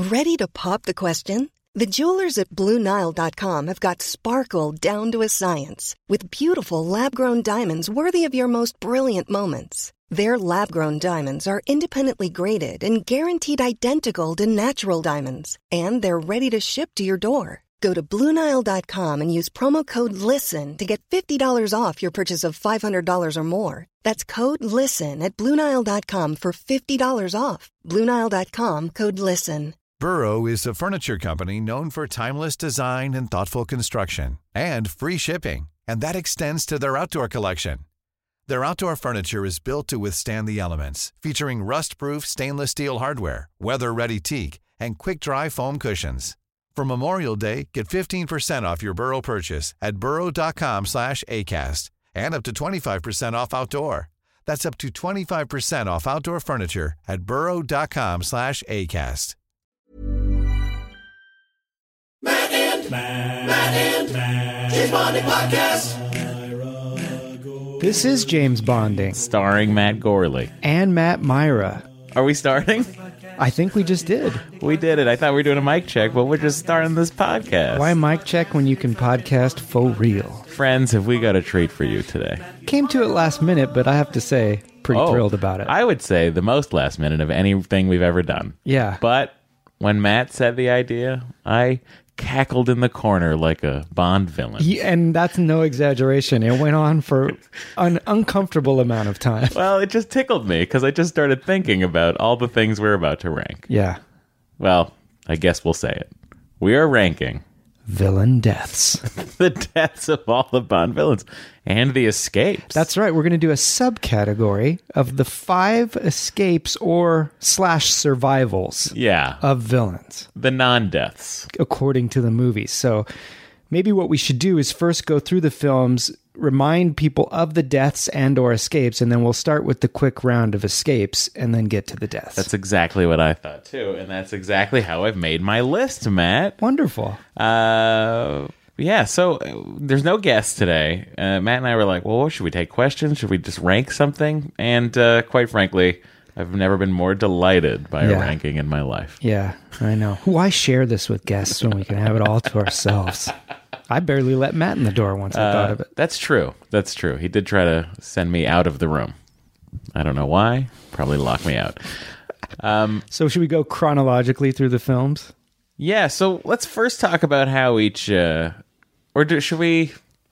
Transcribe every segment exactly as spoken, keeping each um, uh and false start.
Ready to pop the question? The jewelers at Blue Nile dot com have got sparkle down to a science with beautiful lab-grown diamonds worthy of your most brilliant moments. Their lab-grown diamonds are independently graded and guaranteed identical to natural diamonds, and they're ready to ship to your door. Go to Blue Nile dot com and use promo code LISTEN to get fifty dollars off your purchase of five hundred dollars or more. That's code LISTEN at Blue Nile dot com for fifty dollars off. Blue Nile dot com, code LISTEN. Burrow is a furniture company known for timeless design and thoughtful construction, and free shipping, and that extends to their outdoor collection. Their outdoor furniture is built to withstand the elements, featuring rust-proof stainless steel hardware, weather-ready teak, and quick-dry foam cushions. For Memorial Day, get fifteen percent off your Burrow purchase at burrow dot com slash acast, and up to twenty-five percent off outdoor. That's up to twenty-five percent off outdoor furniture at burrow dot com slash acast. Matt and Matt, Matt and Matt, James Bonding Podcast. This is James Bonding. Starring Matt Gorley. And Matt Myra. Are we starting? I think we just did. We did it. I thought we were doing a mic check, but we're just starting this podcast. Why mic check when you can podcast for real? Friends, have we got a treat for you today? Came to it last minute, but I have to say, pretty oh, thrilled about it. I would say the most last minute of anything we've ever done. Yeah. But when Matt said the idea, I cackled in the corner like a Bond villain. He, and that's no exaggeration. It went on for an uncomfortable amount of time. Well, it just tickled me because I just started thinking about all the things we're about to rank. Yeah. Well, I guess we'll say it. We are ranking villain deaths. The deaths of all the Bond villains and the escapes. That's right. We're going to do a subcategory of the five escapes or slash survivals yeah. of villains. The non-deaths. According to the movies. So maybe what we should do is first go through the films, remind people of the deaths and or escapes, and then we'll start with the quick round of escapes and then get to the deaths. That's exactly what I thought too, and that's exactly how I've made my list, Matt. Wonderful. Uh, yeah, so uh, there's no guests today. Uh, Matt and I were like, well, should we take questions? Should we just rank something? And uh, quite frankly, I've never been more delighted by yeah. a ranking in my life. Yeah, I know. Why share this with guests when we can have it all to ourselves? I barely let Matt in the door once I uh, thought of it. That's true. That's true. He did try to send me out of the room. I don't know why. Probably locked me out. Um, so should we go chronologically through the films? Yeah, so let's first talk about how each... Uh, or do, should we...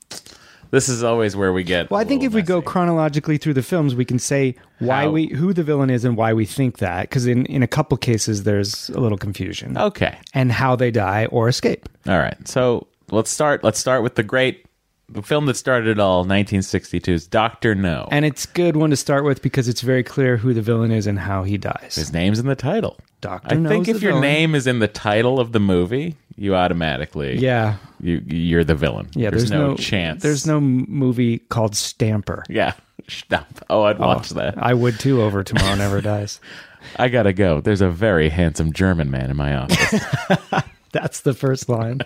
This is always where we get... Well, I think if messy. we go chronologically through the films, we can say why how? we who the villain is and why we think that. Because in, in a couple cases, there's a little confusion. Okay. And how they die or escape. All right. So let's start. Let's start with the great... The film that started it all, nineteen sixty-two's Doctor No. And it's a good one to start with because it's very clear who the villain is and how he dies. His name's in the title. Doctor I No's think if the your villain. name is in the title of the movie, you automatically... Yeah. You, you're the villain. Yeah, there's, there's no, no chance. There's no movie called Stamper. Yeah. Stamp. Oh, I'd watch oh, that. I would too over Tomorrow Never Dies. I gotta go. There's a very handsome German man in my office. That's the first line.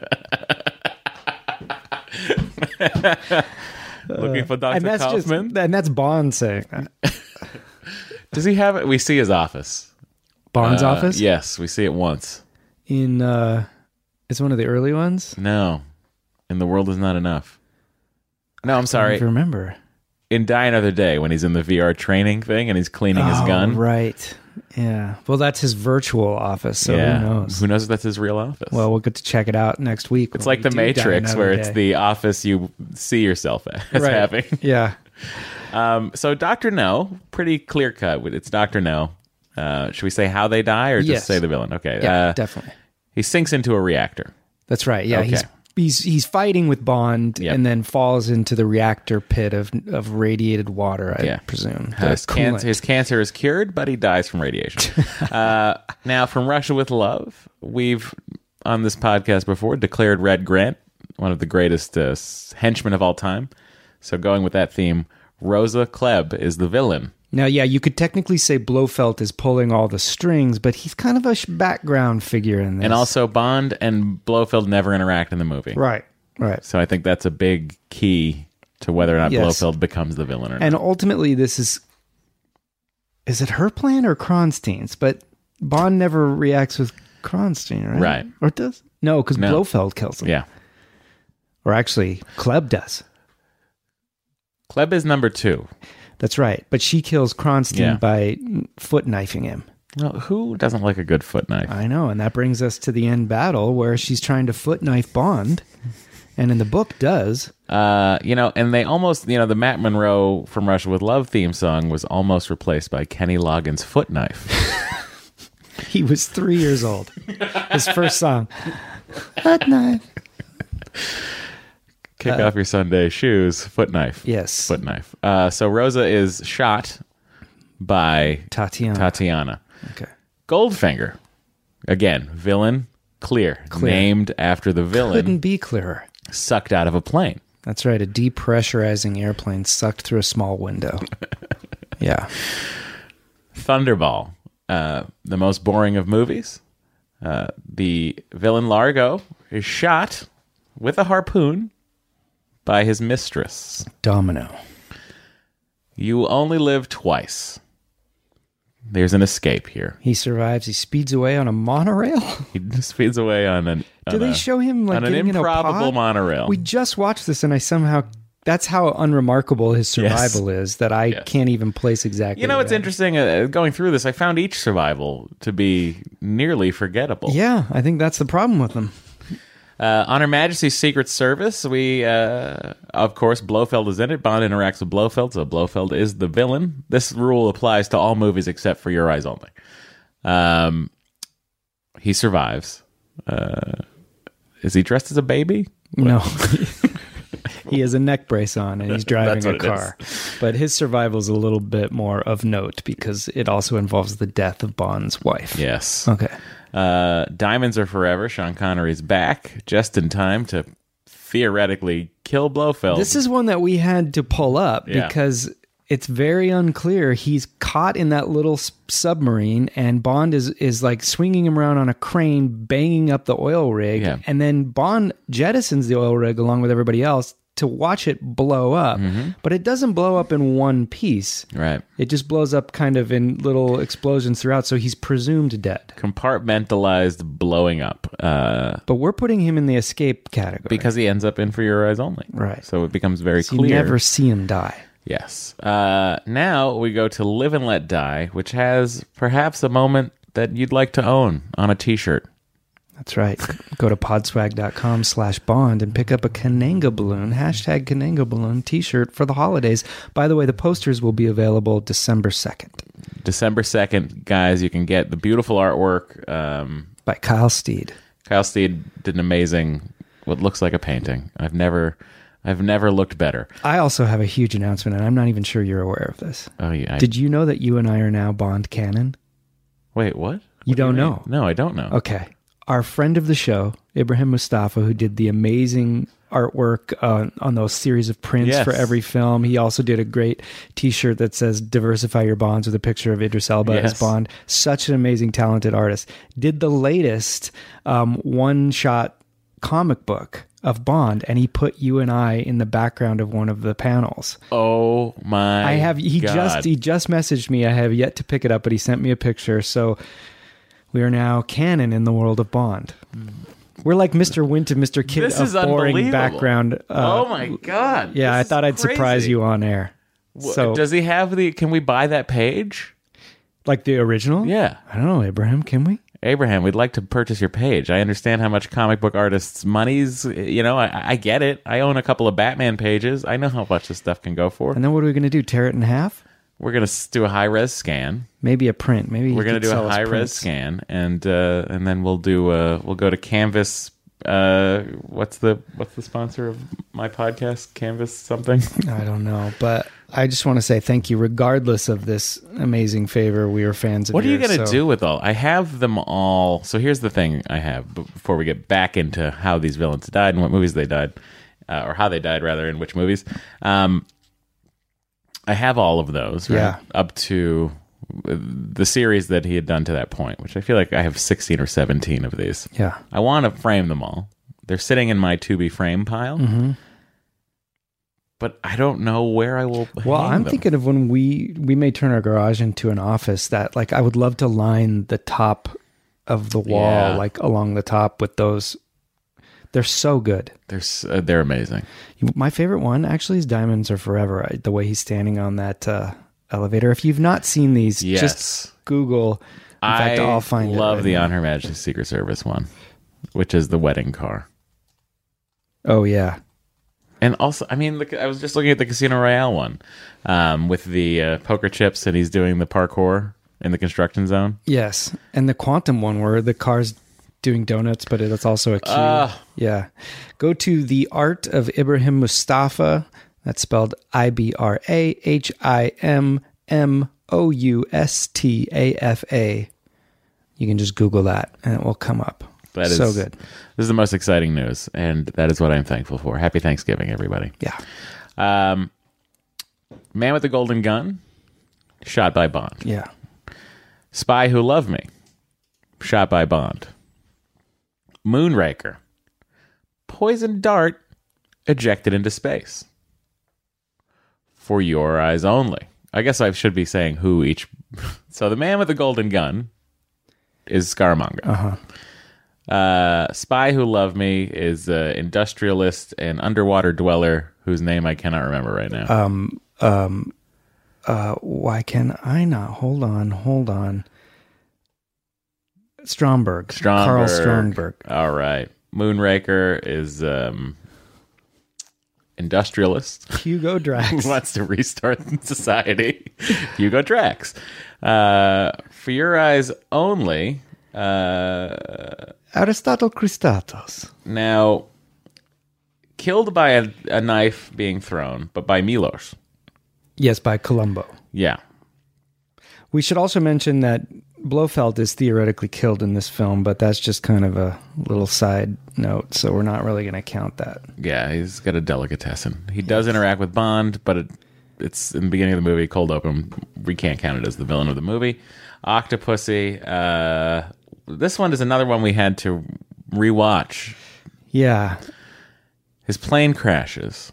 Looking for Doctor and that's Kaufman? Just, and that's Bond saying that. Does he have it? We see his office. Bond's uh, office? Yes, we see it once. In, uh, it's one of the early ones? No. In The World Is Not Enough. No, I'm sorry. I don't remember. In Die Another Day, when he's in the V R training thing and he's cleaning oh, his gun. Right. Yeah. Well, that's his virtual office, so yeah. who knows? Who knows if that's his real office? Well, we'll get to check it out next week. It's like The Matrix, where it's the office you see yourself as right. having. Yeah. Um, so Doctor No, pretty clear cut. It's Doctor No. Uh, should we say how they die or just yes. say the villain? Okay. Yeah, uh, definitely. He sinks into a reactor. That's right. Yeah, okay. he's he's he's fighting with Bond yep. and then falls into the reactor pit of of radiated water, I yeah. presume. His, can- his cancer is cured, but he dies from radiation. uh, now, from Russia with Love, we've, on this podcast before, declared Red Grant one of the greatest uh, henchmen of all time. So going with that theme, Rosa Klebb is the villain. Now, yeah, you could technically say Blofeld is pulling all the strings, but he's kind of a sh- background figure in this. And also, Bond and Blofeld never interact in the movie. Right, right. So I think that's a big key to whether or not yes. Blofeld becomes the villain or not. And ultimately, this is... Is it her plan or Kronstein's? But Bond never reacts with Kronstein, right? Right. Or does? No, because No. Blofeld kills him. Yeah. Or actually, Kleb does. Kleb is number two. That's right. But she kills Kronstein Yeah. by foot knifing him. Well, who doesn't like a good foot knife? I know. And that brings us to the end battle where she's trying to foot knife Bond. And in the book does. Uh, you know, and they almost, you know, the Matt Monroe from Russia with Love theme song was almost replaced by Kenny Loggins' foot knife. He was three years old. His first song. Foot knife. Kick off your Sunday shoes, foot knife. Yes. Foot knife. Uh, so Rosa is shot by Tatiana. Tatiana. Okay. Goldfinger, again, villain, clear, Clear. named after the villain, Couldn't be clearer. sucked out of a plane. That's right. A depressurizing airplane sucked through a small window. Yeah. Thunderball, uh, the most boring of movies. Uh, the villain Largo is shot with a harpoon by his mistress. Domino. You only live twice. There's an escape here. He survives. He speeds away on a monorail. He speeds away on an. Do on they a- show him like on an getting in a improbable pod? monorail? We just watched this, and I somehow. That's how unremarkable his survival is that I Yes. can't even place exactly. You know, what it's it- interesting. Uh, going through this, I found each survival to be nearly forgettable. Yeah, I think that's the problem with them. Uh, on Her Majesty's Secret Service, we, uh, of course, Blofeld is in it. Bond interacts with Blofeld, so Blofeld is the villain. This rule applies to all movies except for Your Eyes Only. Um, he survives. Uh, is he dressed as a baby? No. He has a neck brace on and he's driving That's a what it car. But his survival is a little bit more of note because it also involves the death of Bond's wife. Yes. Okay. Uh, Diamonds Are Forever. Sean Connery's back just in time to theoretically kill Blofeld. This is one that we had to pull up Yeah. because it's very unclear. He's caught in that little s- submarine, and Bond is is like swinging him around on a crane, banging up the oil rig, Yeah. and then Bond jettisons the oil rig along with everybody else to watch it blow up. Mm-hmm. But it doesn't blow up in one piece. right. It just blows up kind of in little explosions throughout, so he's presumed dead. Compartmentalized blowing up. Uh, But we're putting him in the escape category. because he ends up in For Your Eyes Only. Right. So it becomes very So you clear. never see him die. Yes. Uh, now we go to Live and Let Die, which has perhaps a moment that you'd like to own on a t-shirt. That's right. Go to podswag.com slash bond and pick up a Kananga Balloon, hashtag Kananga Balloon t-shirt for the holidays. By the way, the posters will be available December second December second, guys, you can get the beautiful artwork. Um, by Kyle Steed. Kyle Steed did an amazing, what looks like a painting. I've never, I've never looked better. I also have a huge announcement, and I'm not even sure you're aware of this. Oh yeah. I- Did you know that you and I are now Bond canon? Wait, what? You What do don't mean? know? No, I don't know. Okay. Our friend of the show, Ibrahim Mustafa, who did the amazing artwork uh, on those series of prints Yes. for every film. He also did a great t-shirt that says diversify your bonds with a picture of Idris Elba Yes. as Bond. Such an amazing, talented artist. Did the latest um, one-shot comic book of Bond, and he put you and I in the background of one of the panels. Oh my! I have he God. just he just messaged me. I have yet to pick it up, but he sent me a picture. So we are now canon in the world of Bond. We're like Mister Wint and Mister Kidd This of is boring unbelievable. background. uh, oh my God! yeah, This I is thought I'd surprise crazy. you on air. Wha- So, does he have the? Can we buy that page? like the original? Yeah. I don't know, Abraham. Can we? Abraham, we'd like to purchase your page. I understand how much comic book artists' money's, you know, I, I get it. I own a couple of Batman pages. I know how much this stuff can go for. And then what are we going to do? Tear it in half? We're going to do a high-res scan. Maybe a print. Maybe We're going going to to do a high-res scan, and uh, and then we'll do, uh, we'll go to Canvas. Uh, what's the what's the sponsor of my podcast? Canvas something? I don't know, but I just want to say thank you, regardless of this amazing favor. We are fans of What are you yours, going to so- do with all? I have them all. So here's the thing I have b- before we get back into how these villains died and what movies they died, uh, or how they died rather, in which movies. Um, I have all of those, right? Yeah. Up to the series that he had done to that point, which I feel like I have sixteen or seventeen of these. Yeah. I want to frame them all. They're sitting in my to be frame pile. Mm-hmm. But I don't know where I will. Well, hang I'm them. thinking of when we we may turn our garage into an office that, like, I would love to line the top of the wall, Yeah. like along the top with those. They're so good. They're s- uh, they're amazing. My favorite one actually is Diamonds Are Forever. I- The way he's standing on that uh, elevator. If you've not seen these, Yes. just Google. In fact, I I'll find love it. the On Her Majesty's Secret Service one, which is the wedding car. Oh yeah, And also, I mean, the, I was just looking at the Casino Royale one um, with the uh, poker chips, and he's doing the parkour in the construction zone. yes, and the Quantum one where the car's doing donuts, but it's also a cue. Ah. Yeah, go to The Art of Ibrahim Mustafa. That's spelled I B R A H I M M O U S T A F A. You can just Google that, and it will come up. That is so good. This is the most exciting news, and that is what I'm thankful for. Happy Thanksgiving, everybody. Yeah. Um, Man with the Golden Gun, shot by Bond. Yeah. Spy Who Loved Me, shot by Bond. Moonraker, poisoned dart, ejected into space. For Your Eyes Only. I guess I should be saying who each... So the Man with the Golden Gun is Scaramanga. Uh-huh. Uh, Spy Who Loved Me is an industrialist and underwater dweller whose name I cannot remember right now. Um, um, uh, why can I not? Hold on, hold on. Stromberg. Stromberg. Carl Stromberg. All right. Moonraker is um, industrialist. Hugo Drax. Who wants to restart society. Hugo Drax. Uh, For Your Eyes Only. Uh, Aristotle Christatos. now, killed by a, a knife being thrown, but by Milos. Yes, by Columbo. Yeah. We should also mention that Blofeld is theoretically killed in this film, but that's just kind of a little side note, so we're not really going to count that. Yeah, he's got a delicatessen. He does interact with Bond, but it, it's in the beginning of the movie, cold open. We can't count it as the villain of the movie. Octopussy. Uh, this one is another one we had to rewatch. Yeah. His plane crashes,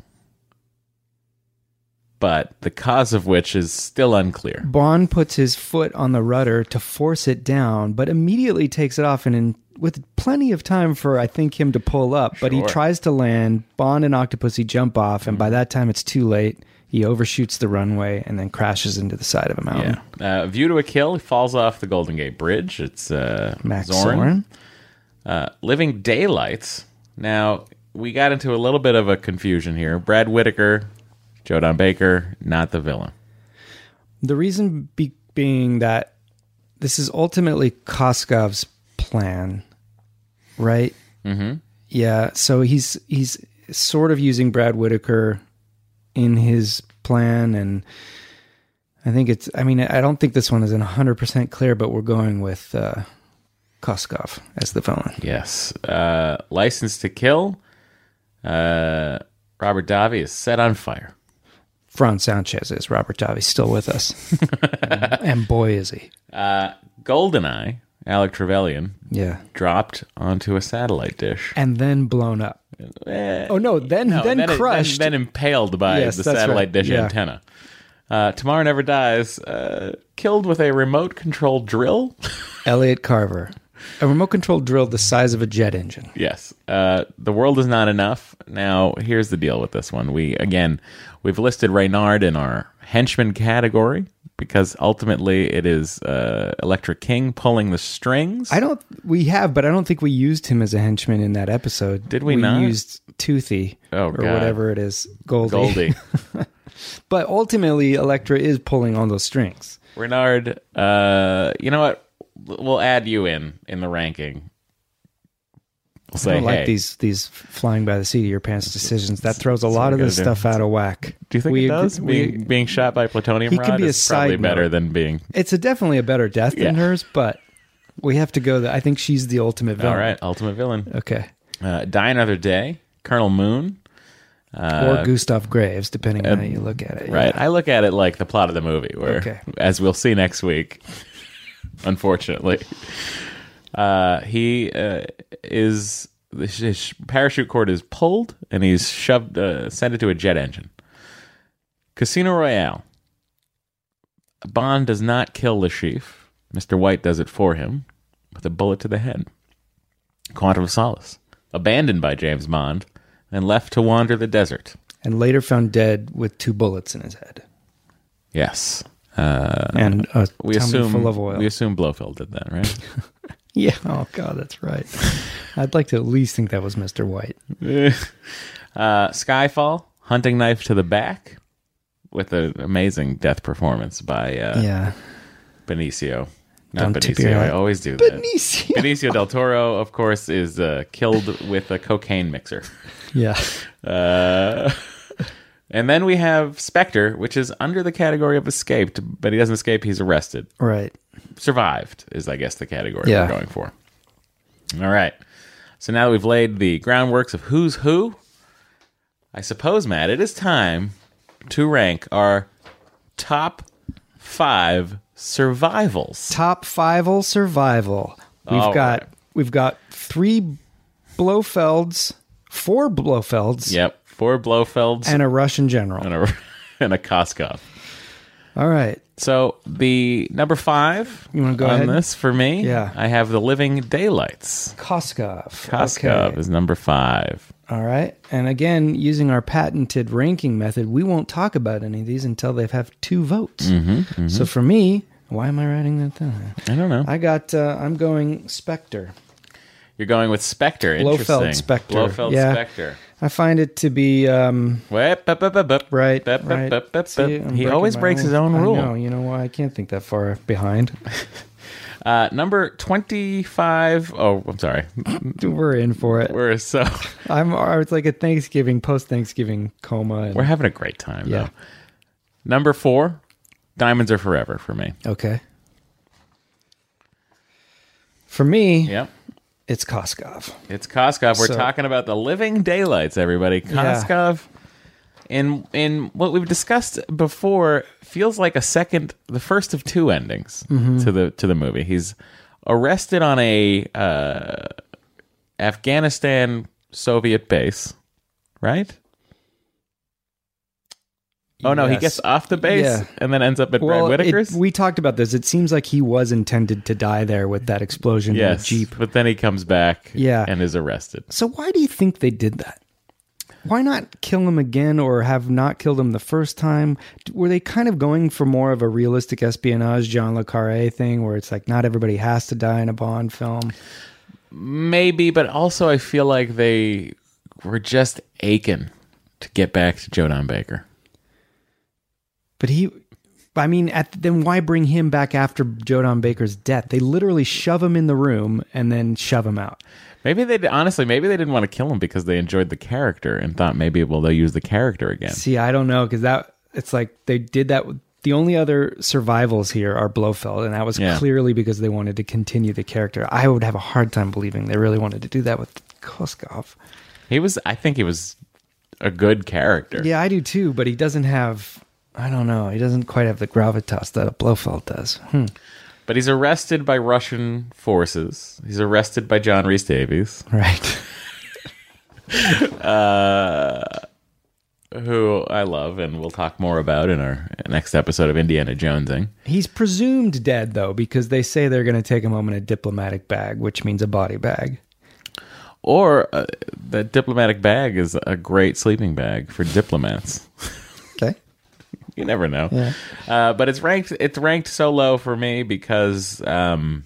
but the cause of which is still unclear. Bond puts his foot on the rudder to force it down, but immediately takes it off, and in, with plenty of time for, I think, him to pull up. But he Sure. tries to land. Bond and Octopussy jump off, and by that time it's too late. He overshoots the runway and then crashes into the side of a mountain. Yeah. Uh, View to a Kill. He falls off the Golden Gate Bridge. It's uh, Max Zorn. Zorn. Uh, Living Daylights. Now, we got into a little bit of a confusion here. Brad Whitaker, Joe Don Baker, not the villain. The reason be- being that this is ultimately Koskov's plan, right? Mm-hmm. Yeah, so he's he's sort of using Brad Whitaker in his plan, and I think it's, I mean, I don't think this one is one hundred percent clear, but we're going with uh, Koskov as the villain. Yes. Uh, License to Kill. Uh, Robert Davi is set on fire. Franz Sanchez is Robert Davi, still with us. and, and boy, is he. Uh, Goldeneye, Alec Trevelyan, Yeah. dropped onto a satellite dish. And then blown up. Eh, Oh, no, then no, then it- crushed. then, then impaled by Yes, the that's satellite right. dish Yeah. antenna. Uh, Tomorrow Never Dies, uh, killed with a remote control drill. Elliot Carver. A remote control drill the size of a jet engine. Yes. Uh, the World Is Not Enough. Now, here's the deal with this one. We, again, we've listed Reynard in our henchman category because ultimately it is uh, Electric King pulling the strings. I don't, we have, but I don't think we used him as a henchman in that episode. Did we not? used Toothy Oh, or God. whatever it is. Goldie. Goldie. But ultimately, Elektra is pulling on those strings. Reynard, uh, you know what? We'll add you in in the ranking. We'll say, I don't like hey. these these flying by the seat of your pants decisions. That throws a That's lot what of we're this gonna do. stuff out of whack. Do you think We it does? agree- we- being, being shot by plutonium He rod can be a is probably side better note. than being... It's a definitely a better death than Yeah. hers, but we have to go. The, I think she's the ultimate villain. All right, ultimate villain. Okay. Uh, Die Another Day, Colonel Moon. Uh, Or Gustav Graves, depending on how you look at it. Right. Yeah. I look at it like the plot of the movie, where, Okay. as we'll see next week, unfortunately, uh, he uh, is his parachute cord is pulled and he's shoved, uh, sent it to a jet engine. Casino Royale. Bond does not kill Le Chiffre. Mister White does it for him. with a bullet to the head. Quantum of Solace, abandoned by James Bond and left to wander the desert. And later found dead with two bullets in his head. Yes. Uh, and a we tummy assume, full of oil. We assume Blofeld did that, right? Yeah. Oh, God, that's right. I'd like to at least think that was Mister White. uh, Skyfall, hunting knife to the back, with an amazing death performance by uh, yeah. Benicio. Not Don't tip Benicio, your I hat. always do that. Benicio. Benicio del Toro, of course, is uh, killed with a cocaine mixer. Yeah. Uh, and then we have Spectre, which is under the category of escaped, but he doesn't escape, he's arrested. Right. Survived is, I guess, the category Yeah. we're going for. All right. So now that we've laid the groundworks of who's who, I suppose, Matt, it is time to rank our top five survivals. Top five-al survival. We've All got right. we've got three Blofelds, four Blofelds, Yep. Four Blofelds and a Russian general. and a, and a Koskov. All right. So the number five You wanna go on ahead? this for me, Yeah. I have the Living Daylights. Koskov. Koskov Okay. is number five. All right. And again, using our patented ranking method, we won't talk about any of these until they have two votes. Mm-hmm, mm-hmm. So for me, why am I writing that down? I don't know. I got, uh, I'm going Spectre. You're going with Spectre. Blofeld Interesting. Spectre. Blofeld Yeah. Spectre. I find it to be, um, Wep, bup, bup, bup, bup. right. Bup, bup, right. bup, bup, See, bup. I'm He breaking always my breaks his own I rule. know. You know why? I can't think that far behind. Uh, number twenty-five. Oh, I'm sorry. We're in for it. We're so I'm. It's like a Thanksgiving, post-Thanksgiving coma. And, we're having a great time. Yeah. Though. Number four, Diamonds Are Forever for me. okay. For me, Yep. it's Koskov. It's Koskov. We're So- talking about the Living Daylights, everybody. Koskov, in in what we've discussed before, feels like a second, the first of two endings Mm-hmm. to the to the movie. He's arrested on a uh, Afghanistan Soviet base, right? Oh no, he Yes. gets off the base Yeah. and then ends up at Well, Brad it, Whitaker's. we talked about this. It seems like he was intended to die there with that explosion in yes, the Jeep. but then he comes back Yeah. and is arrested. So why do you think they did that? Why not kill him again or have not killed him the first time? Were they kind of going for more of a realistic espionage, John le Carré thing, where it's like not everybody has to die in a Bond film? Maybe, but also I feel like they were just aching to get back to Joe Don Baker. But he, I mean, at, then why bring him back after Joe Don Baker's death? They literally shove him in the room and then shove him out. Maybe they honestly, maybe they didn't want to kill him because they enjoyed the character and thought maybe well they'll use the character again. See, I don't know, because that it's like they did that. With, the only other survivals here are Blofeld, and that was Yeah. clearly because they wanted to continue the character. I would have a hard time believing they really wanted to do that with Koskov. He was, I think he was a good character. Yeah, I do too, but he doesn't have. I don't know. He doesn't quite have the gravitas that a Blofeld does. Hmm. But he's arrested by Russian forces. He's arrested by John Rhys Davies, Right. uh, who I love, and we'll talk more about in our next episode of Indiana Jonesing. He's presumed dead, though, because they say they're going to take him home in a diplomatic bag, which means a body bag. Or uh, the diplomatic bag is a great sleeping bag for diplomats. Okay. You never know. Yeah. Uh, but it's ranked it's ranked so low for me because um,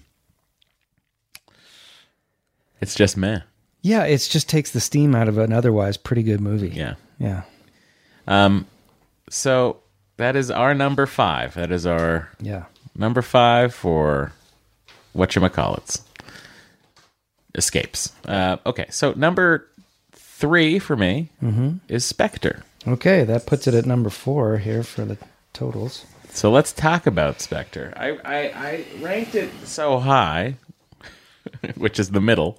it's just meh. Yeah, it just takes the steam out of an otherwise pretty good movie. Yeah. Yeah. Um, so that is our number five. That is our Yeah. number five for whatchamacallits. Escapes. Uh, okay, so number three for me is Spectre. Okay, that puts it at number four here for the totals. So let's talk about Spectre. I, I, I ranked it so high, which is the middle,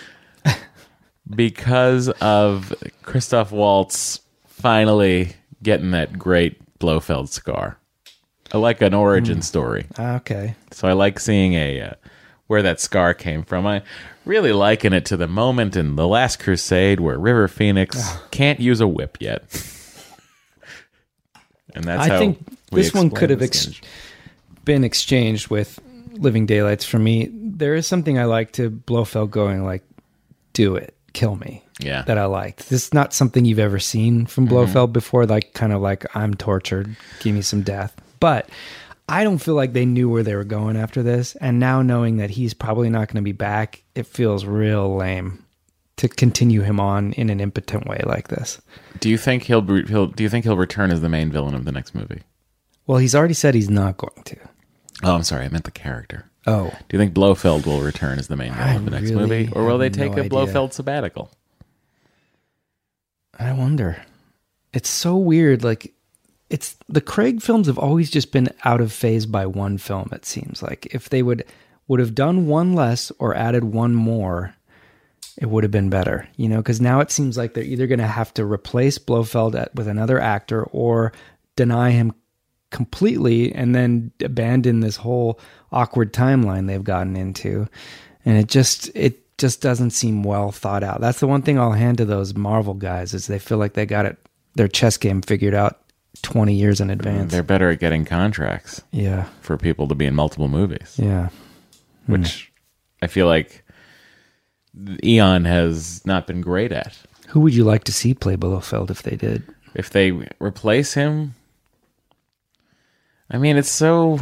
because of Christoph Waltz finally getting that great Blofeld scar. I like an origin story. Okay. So I like seeing a uh, where that scar came from. I really liken it to the moment in The Last Crusade where River Phoenix can't use a whip yet. And that's I how think we this one explain could have this ex- image. been exchanged with Living Daylights for me. there is something I like to Blofeld going like, do it, kill me. Yeah. That I liked. This is not something you've ever seen from Blofeld mm-hmm. before, like kind of like, I'm tortured, give me some death. But I don't feel like they knew where they were going after this. And now knowing that he's probably not going to be back, it feels real lame to continue him on in an impotent way like this. Do you think he'll, he'll do you think he'll return as the main villain of the next movie? Well, he's already said he's not going to. Oh, I'm sorry. I meant the character. Oh. Do you think Blofeld will return as the main villain I of the next really movie? Or will they take no a idea. Blofeld sabbatical? I wonder. It's so weird. Like, it's the Craig films have always just been out of phase by one film, it seems like. If they would would have done one less or added one more, it would have been better. You know, because now it seems like they're either going to have to replace Blofeld at, with another actor or deny him completely and then abandon this whole awkward timeline they've gotten into. And it just it just doesn't seem well thought out. That's the one thing I'll hand to those Marvel guys is they feel like they got it their chess game figured out twenty years in advance. They're better at getting contracts. Yeah. For people to be in multiple movies. Yeah. Which mm. I feel like Eon has not been great at. Who would you like to see play Blofeld if they did? If they replace him, I mean, it's so...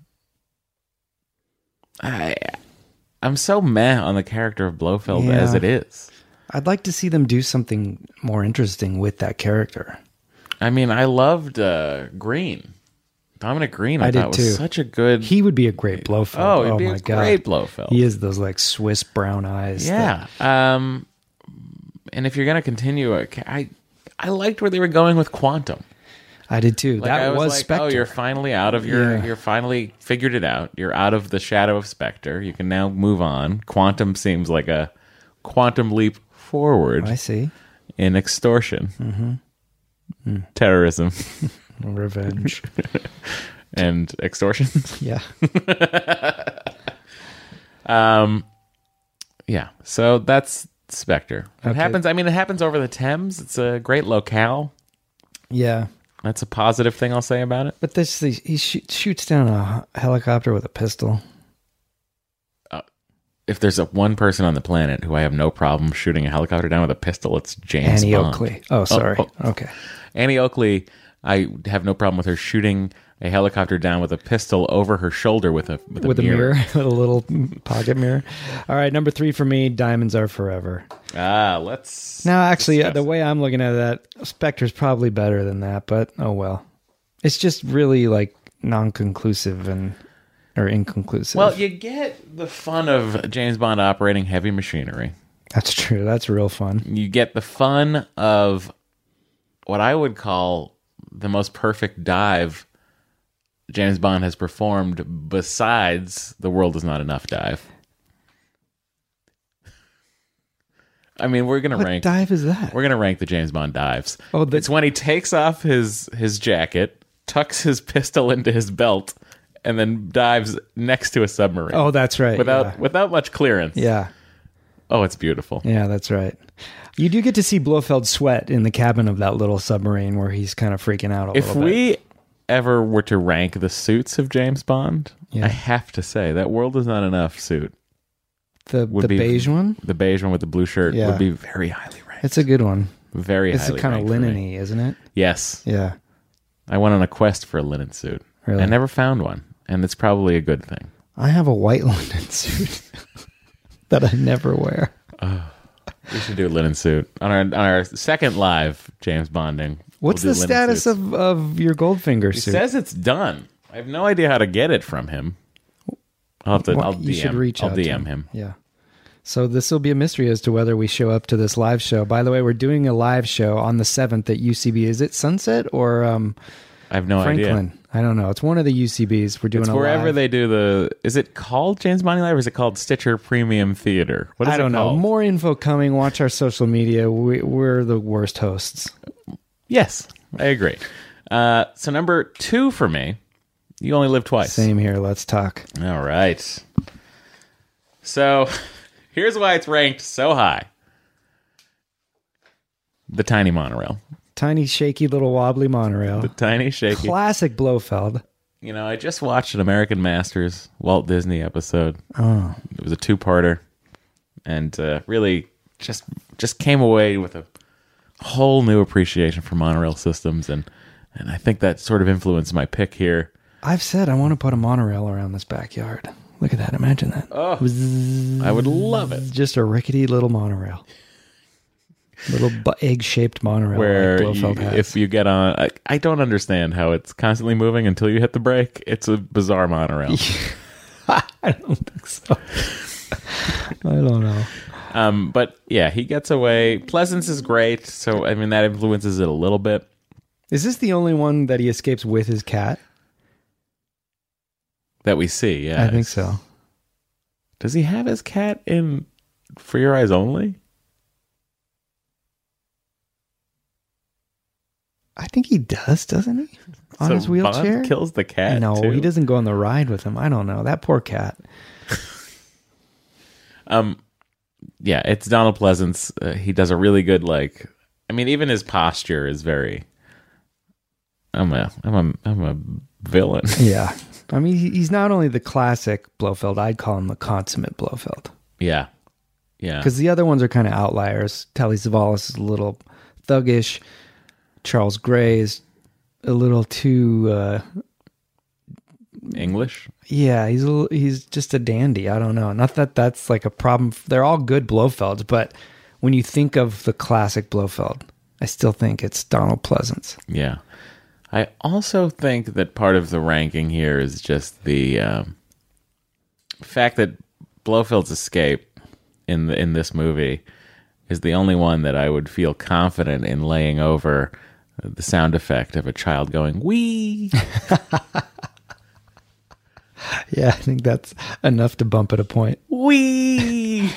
I, I'm so meh on the character of Blofeld yeah. as it is. I'd like to see them do something more interesting with that character. I mean, I loved uh, Green. Dominic Green, I, I thought, did was too. such a good... He would be a great Blofeld. Oh, he'd oh be my a God. great Blofeld. He has those like Swiss brown eyes. Yeah. That... Um, and if you're going to continue, I, I liked where they were going with Quantum. I did too. Like, that I was, was like, Spectre. Oh, you're finally out of your... Yeah. You're finally figured it out. You're out of the shadow of Spectre. You can now move on. Quantum seems like a quantum leap forward. I see. In extortion. Mm-hmm. Mm. Terrorism. Revenge. And extortion. Yeah. um, yeah. So that's Spectre. It Okay. happens. I mean, it happens over the Thames. It's a great locale. Yeah. That's a positive thing I'll say about it. But this, he, he shoot, shoots down a helicopter with a pistol. Uh, if there's a one person on the planet who I have no problem shooting a helicopter down with a pistol, it's James Annie Bond. Oakley. Oh, sorry. Oh, oh. Okay. Annie Oakley, I have no problem with her shooting a helicopter down with a pistol over her shoulder with a with a with mirror. a mirror, with a little pocket mirror. All right, number three for me, Diamonds Are Forever. Ah, let's. Now, actually, discuss the it. way I'm looking at that, Spectre's probably better than that, but oh well. It's just really like non-conclusive and or inconclusive. Well, you get the fun of James Bond operating heavy machinery. That's true. That's real fun. You get the fun of what I would call the most perfect dive James Bond has performed besides The World Is Not Enough dive. I mean, we're gonna What rank dive is that? We're gonna rank the James Bond dives. Oh, the- it's when he takes off his his jacket, tucks his pistol into his belt, and then dives next to a submarine. Oh, that's right. without yeah. without much clearance. yeah. Oh, it's beautiful. Yeah, that's right. You do get to see Blofeld sweat in the cabin of that little submarine where he's kind of freaking out a If little we bit. ever were to rank the suits of James Bond, Yeah. I have to say that World Is Not Enough suit, The, would the be- beige one? the beige one with the blue shirt, Yeah. would be very highly ranked. It's a good one. very It's highly kind of ranked for me. linen-y, isn't it? Yes. Yeah. I went on a quest for a linen suit. Really? I never found one, and it's probably a good thing. I have a white linen suit that I never wear. We should do a linen suit. On our on our second live James Bonding. What's we'll the do linen status suits. of, of your Goldfinger He suit? says it's done. I have no idea how to get it from him. I'll have to. Well, I'll D M. you should reach I'll out D to M him. Yeah. So this will be a mystery as to whether we show up to this live show. By the way, we're doing a live show on the seventh at U C B. Is it Sunset or um, I have no Franklin? idea. I don't know. It's one of the U C Bs. We're doing It's a wherever live. they do the. Is it called James Bonding Live or is it called Stitcher Premium Theater? What is I don't it know. called? More info coming. Watch our social media. We, we're the worst hosts. Yes, I agree. Uh, so number two for me, You Only Live Twice. Same here. Let's talk. All right. So here's why it's ranked so high. The tiny monorail. Tiny, shaky, little wobbly monorail. The tiny shaky. Classic Blofeld. You know, I just watched an American Masters Walt Disney episode. Oh. It was a two-parter, and uh, really just just came away with a whole new appreciation for monorail systems, and and I think that sort of influenced my pick here. I've said I want to put a monorail around this backyard. Look at that. Imagine that. Oh, I would love it. Just a rickety little monorail. Little bu- egg-shaped monorail Where like you, Blofeld has. if you get on... I, I don't understand how it's constantly moving until you hit the brake. It's a bizarre monorail. I don't think so. I don't know. Um, but yeah, he gets away. Pleasance is great, so I mean that influences it a little bit. Is this the only one that he escapes with his cat? That we see, yeah. I think so. Does he have his cat in For Your Eyes Only? I think he does, doesn't he? On So his wheelchair? Bond kills the cat, No, too? he doesn't go on the ride with him. I don't know. That poor cat. Um, yeah, it's Donald Pleasance. Uh, he does a really good, like... I mean, even his posture is very... I'm a, I'm a, I'm a villain. Yeah. I mean, he- he's not only the classic Blofeld, I'd call him the consummate Blofeld. Yeah. Yeah. Because the other ones are kind of outliers. Telly Savalas is a little thuggish. Charles Gray is a little too... Uh, English? yeah, he's a, little- he's just a dandy. I don't know. Not that that's like a problem. They're all good Blofelds, but when you think of the classic Blofeld, I still think it's Donald Pleasance. Yeah. I also think that part of the ranking here is just the um, fact that Blofeld's escape in the, in this movie is the only one that I would feel confident in laying over the sound effect of a child going, wee. Yeah, I think that's enough to bump it a point. Wee.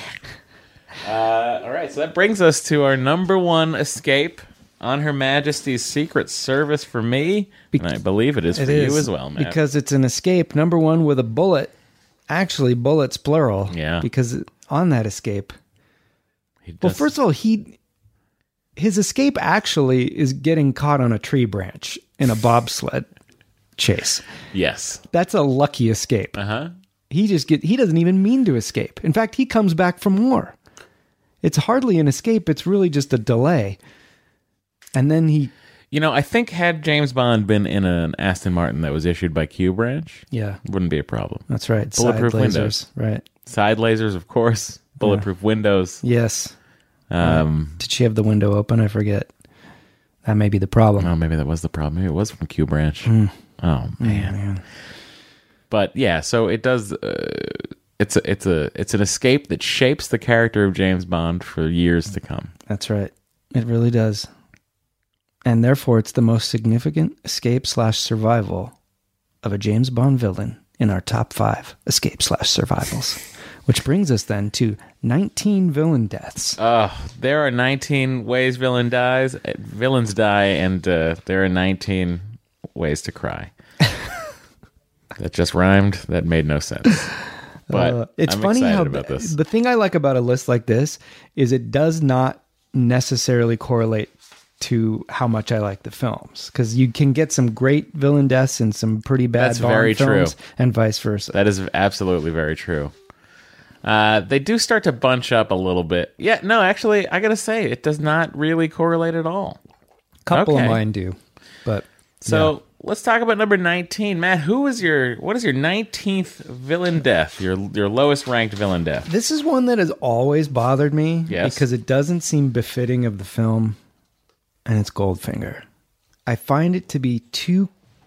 uh, all right, so that brings us to our number one escape on Her Majesty's Secret Service for me, and I believe it is for It is, you as well, Matt. because it's an escape, number one, with a bullet. Actually, bullets, plural. Yeah. Because on that escape... He Well, does- first of all, he his escape actually is getting caught on a tree branch in a bobsled chase. yes, That's a lucky escape. uh huh. He just get he doesn't even mean to escape. In fact, he comes back for more. It's hardly an escape, it's really just a delay. And then he You know, I think had James Bond been in an Aston Martin that was issued by Q Branch, yeah, wouldn't be a problem. that's right. Bulletproof Side lasers, windows. right. Side lasers, of course. Bulletproof windows. Yes. Um, Did she have the window open? I forget. That may be the problem. oh, maybe that was the problem. Maybe it was from Q Branch. Hmm. Oh man. Man. But yeah, so it does. Uh, it's a, it's a it's an escape that shapes the character of James Bond for years to come. That's right. It really does. And therefore, it's the most significant escape slash survival of a James Bond villain in our top five escape slash survivals. Which brings us then to nineteen villain deaths. Uh, there are nineteen ways villain dies. uh, Villains die, and uh, there are nineteen ways to cry. That just rhymed. That made no sense. But Uh, it's I'm funny excited how about this. the thing I like about a list like this is it does not necessarily correlate to how much I like the films, because you can get some great villain deaths and some pretty bad That's Bond very films, true. and vice versa. That is absolutely very true. Uh, they do start to bunch up a little bit. Yeah, no, actually, I gotta say, it does not really correlate at all. A couple okay. of mine do, but So yeah. let's talk about number nineteen, Matt. Who is your what is your nineteenth villain death? Your your lowest ranked villain death? This is one that has always bothered me Yes. because it doesn't seem befitting of the film, and it's Goldfinger. I find it to be too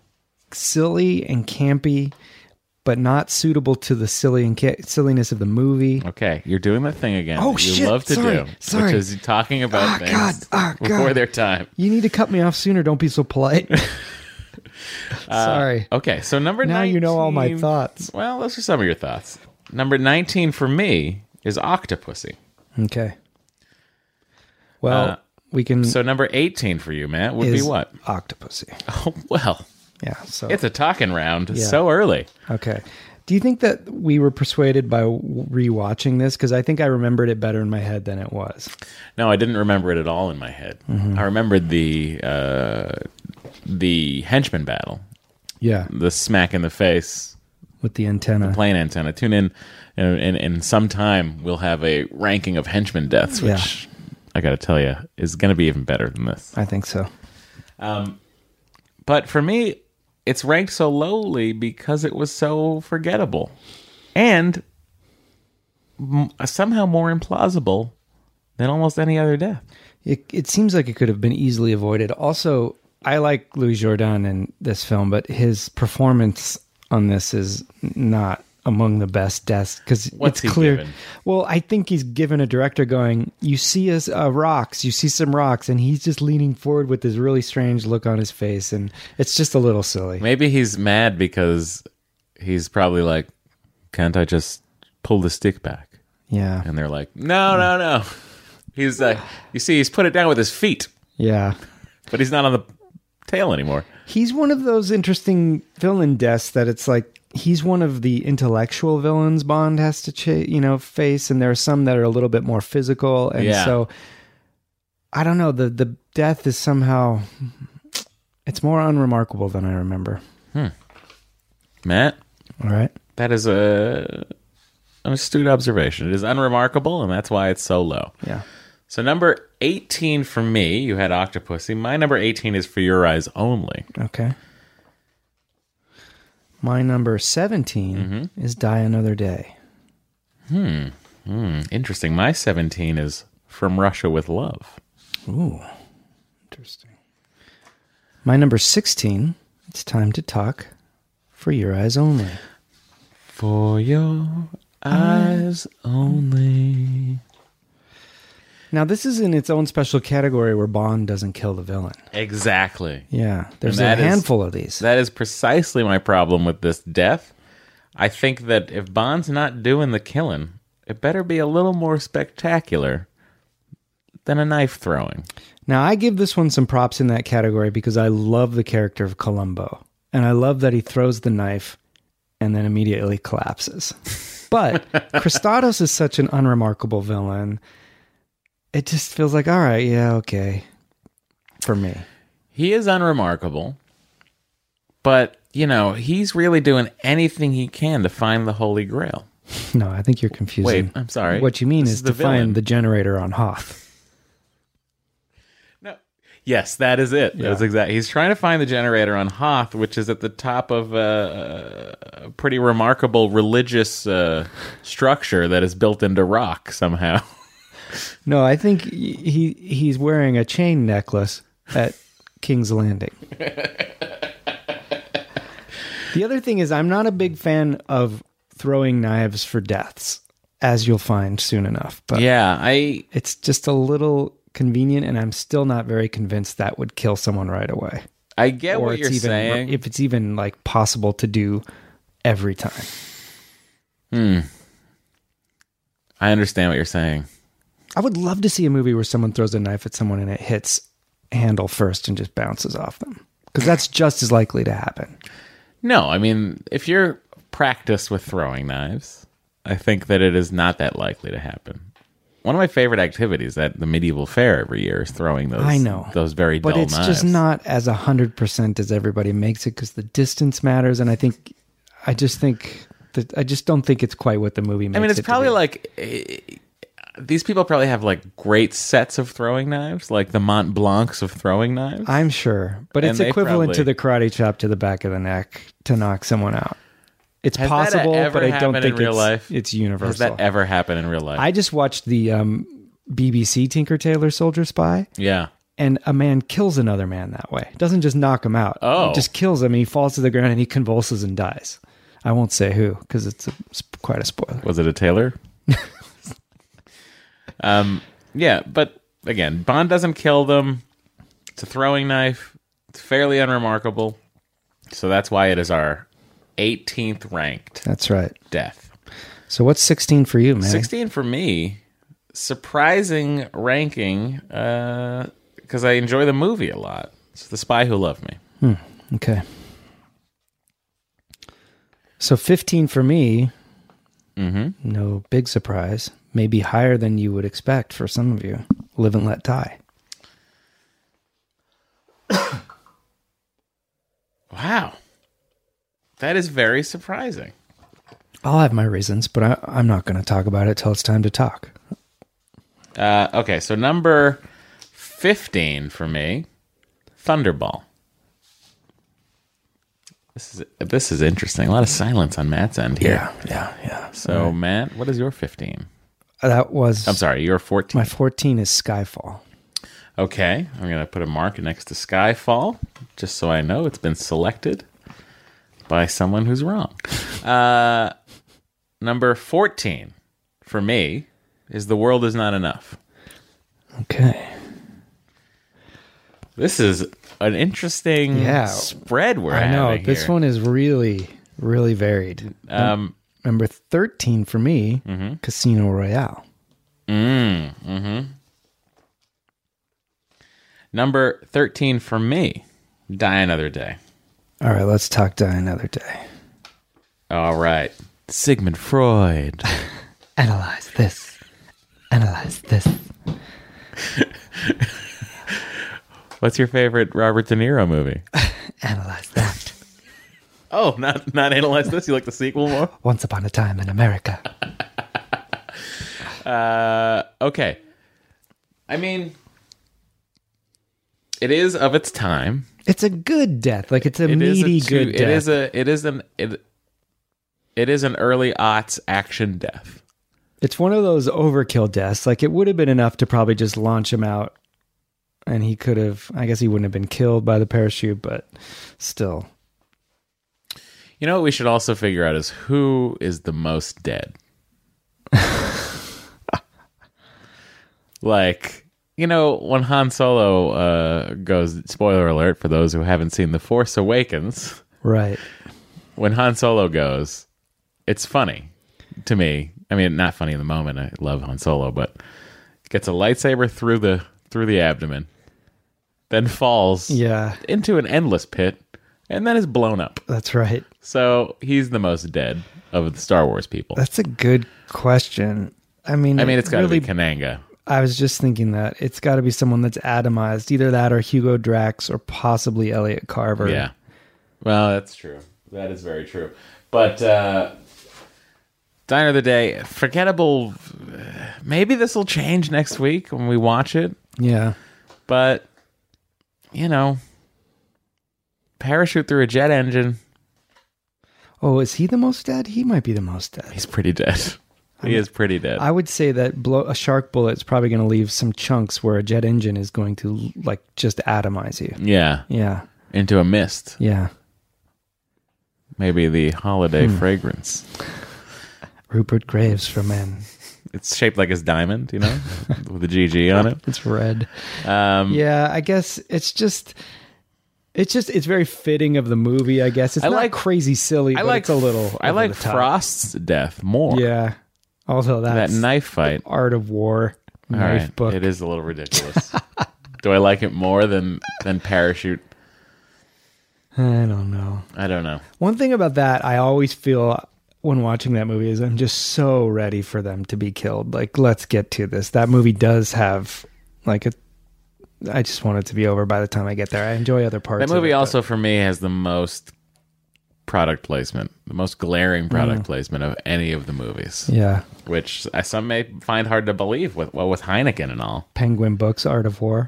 silly and campy, but not suitable to the silly and ca- silliness of the movie. Okay, you're doing that thing again. Oh, that you shit, love to sorry, do, sorry. which is talking about Oh, things God, oh, before God. their time. You need to cut me off sooner. Don't be so polite. Sorry. Okay, so number Now nineteen. you know all my thoughts. Well, those are some of your thoughts. Number nineteen for me is Octopussy. Okay. Well, Uh, we can. So number eighteen for you, Matt, would is be what? Octopussy. Oh, well, Yeah. So it's a talking round Yeah. so early. okay. Do you think that we were persuaded by rewatching this? Because I think I remembered it better in my head than it was. No, I didn't remember it at all in my head. Mm-hmm. I remembered the uh, the henchman battle. Yeah. the smack in the face With the antenna. plane antenna. Tune in, and in, in some time we'll have a ranking of henchman deaths, which I got to tell you is going to be even better than this. I think so. Um, but for me, it's ranked so lowly because it was so forgettable and m- somehow more implausible than almost any other death. It, it seems like it could have been easily avoided. Also, I like Louis Jourdan in this film, but his performance on this is not among the best deaths because What's it's he clear. given? Well, I think he's given a director going, you see us uh, rocks, you see some rocks, and he's just leaning forward with this really strange look on his face, and it's just a little silly. Maybe he's mad because he's probably like, can't I just pull the stick back? Yeah, And they're like, no, no, no. He's like, you see, he's put it down with his feet, yeah. but he's not on the tail anymore. He's one of those interesting villain deaths that it's like he's one of the intellectual villains Bond has to ch- you know face, and there are some that are a little bit more physical, and Yeah. so I don't know. The the death is somehow it's more unremarkable than I remember. Matt, All right, that is a an astute observation. It is unremarkable, and that's why it's so low. yeah, So number eighteen for me, you had Octopussy. My number eighteen is For Your Eyes Only. okay. My number seventeen Mm-hmm. is Die Another Day. Hmm, interesting. My seventeen is From Russia with Love. Ooh, interesting. My number sixteen. It's Time to Talk. For Your Eyes Only. For your eyes only. Now, this is in its own special category where Bond doesn't kill the villain. Exactly. Yeah, there's a And that is- handful of these. That is precisely my problem with this death. I think that if Bond's not doing the killing, it better be a little more spectacular than a knife throwing. Now, I give this one some props in that category because I love the character of Columbo. And I love that he throws the knife and then immediately collapses. But Christados is such an unremarkable villain. It just feels like, all right, yeah, okay, for me. He is unremarkable, but, you know, he's really doing anything he can to find the Holy Grail. No, I think you're confusing. Wait, I'm sorry. What you mean This is, is the to find villain. the generator on Hoth. No. Yes, that is it. Yeah. That's exactly. He's trying to find the generator on Hoth, which is at the top of a, a pretty remarkable religious uh, structure that is built into rock somehow. No, I think he he's wearing a chain necklace at King's Landing. The other thing is, I'm not a big fan of throwing knives for deaths, as you'll find soon enough. But Yeah, I it's just a little convenient, and I'm still not very convinced that would kill someone right away. I get Or what it's you're even, saying. if it's even like possible to do every time. Hmm. I understand what you're saying. I would love to see a movie where someone throws a knife at someone and it hits handle first and just bounces off them, because that's just as likely to happen. No, I mean, if you're practiced with throwing knives, I think that it is not that likely to happen. One of my favorite activities at the medieval fair every year is throwing those. I know those very but dull it's knives. just not as a hundred percent as everybody makes it, because the distance matters, and I think I just think that I just don't think it's quite what the movie makes. I mean, it's it to probably be. like eh, these people probably have like great sets of throwing knives, like the Mont Blancs of throwing knives. I'm sure, but And it's they equivalent to probably- the karate chop to the back of the neck to knock someone out. It's Has that possible, ever but I don't happened think in real it's, life? it's Has universal. that ever happened in real life? I just watched the um, B B C Tinker Tailor Soldier Spy, yeah. and a man kills another man that way. Doesn't just knock him out. Oh. He just kills him. He falls to the ground and he convulses and dies. I won't say who, because it's, a, it's quite a spoiler. Was it a tailor? um. Yeah, but again, Bond doesn't kill them. It's a throwing knife. It's fairly unremarkable. So that's why it is our eighteenth ranked That's right. death. So what's sixteen for you, man? sixteen for me. Surprising ranking because I enjoy the movie a lot. It's The Spy Who Loved Me. Okay. So fifteen for me. Mm-hmm. No big surprise. Maybe higher than you would expect for some of you. Live and Let Die. Wow. That is very surprising. I'll have my reasons, but I, I'm not going to talk about it till it's time to talk. Uh, okay, so number fifteen for me, Thunderball. This is this is interesting. A lot of silence on Matt's end here. Yeah, yeah, yeah. So, right. Matt, what is your fifteen? That was... I'm sorry, your fourteen. My fourteen is Skyfall. Okay, I'm going to put a mark next to Skyfall, just so I know it's been selected by someone who's wrong. Uh, number fourteen for me is The World Is Not Enough. Okay. This is an interesting yeah. spread we're I know, having this here. one is really, really varied. Um, Number thirteen for me, mm-hmm. Casino Royale. Mm, mm-hmm. Number thirteen for me, Die Another Day. All right, let's talk Die Another Day. All right. Sigmund Freud. Analyze this. Analyze this. What's your favorite Robert De Niro movie? Analyze that. Oh, not not Analyze This? You like the sequel more? Once Upon a Time in America. uh, okay. I mean, it is of its time. It's a good death. Like, it's a It is a meaty two- good death. It is a. It is an. It, it is an early aughts action death. It's one of those overkill deaths. Like, it would have been enough to probably just launch him out, and he could have. I guess he wouldn't have been killed by the parachute, but still. You know what we should also figure out is who is the most dead. Like, you know, when Han Solo uh, goes, spoiler alert for those who haven't seen The Force Awakens. Right. When Han Solo goes, it's funny to me. I mean, not funny in the moment. I love Han Solo, but gets a lightsaber through the through the abdomen, then falls Yeah. into an endless pit, and then is blown up. That's right. So he's the most dead of the Star Wars people. That's a good question. I mean, I mean, it's got to really, be Kananga. I was just thinking that it's got to be someone that's atomized, either that or Hugo Drax or possibly Elliot Carver. Yeah. Well, that's true. That is very true. But uh, Diner of the Day, forgettable. Maybe this will change next week when we watch it. Yeah. But, you know, parachute through a jet engine. Oh, is he the most dead? He might be the most dead. He's pretty dead. He I mean, is pretty dead. I would say that blow, a shark bullet is probably going to leave some chunks where a jet engine is going to, like, just atomize you. Yeah. Yeah. Into a mist. Yeah. Maybe the holiday Hmm. fragrance. Rupert Graves for men. It's shaped like his diamond, you know, with a G G on it. It's red. Um, yeah, I guess it's just, it's just, it's very fitting of the movie. I guess it's I not like crazy silly. I but like it's a little. I over like the top. Frost's death more. Yeah, although that's that knife fight, Art of War All knife right. book. It is a little ridiculous. Do I like it more than than Parachute? I don't know. I don't know. One thing about that, I always feel when watching that movie is I'm just so ready for them to be killed. Like, let's get to this. That movie does have like a. I just want it to be over by the time I get there. I enjoy other parts. That movie of it, also, but- for me, has the most product placement, the most glaring product Mm. placement of any of the movies. Yeah, Which uh, some may find hard to believe with well, with Heineken and all. Penguin Books, Art of War.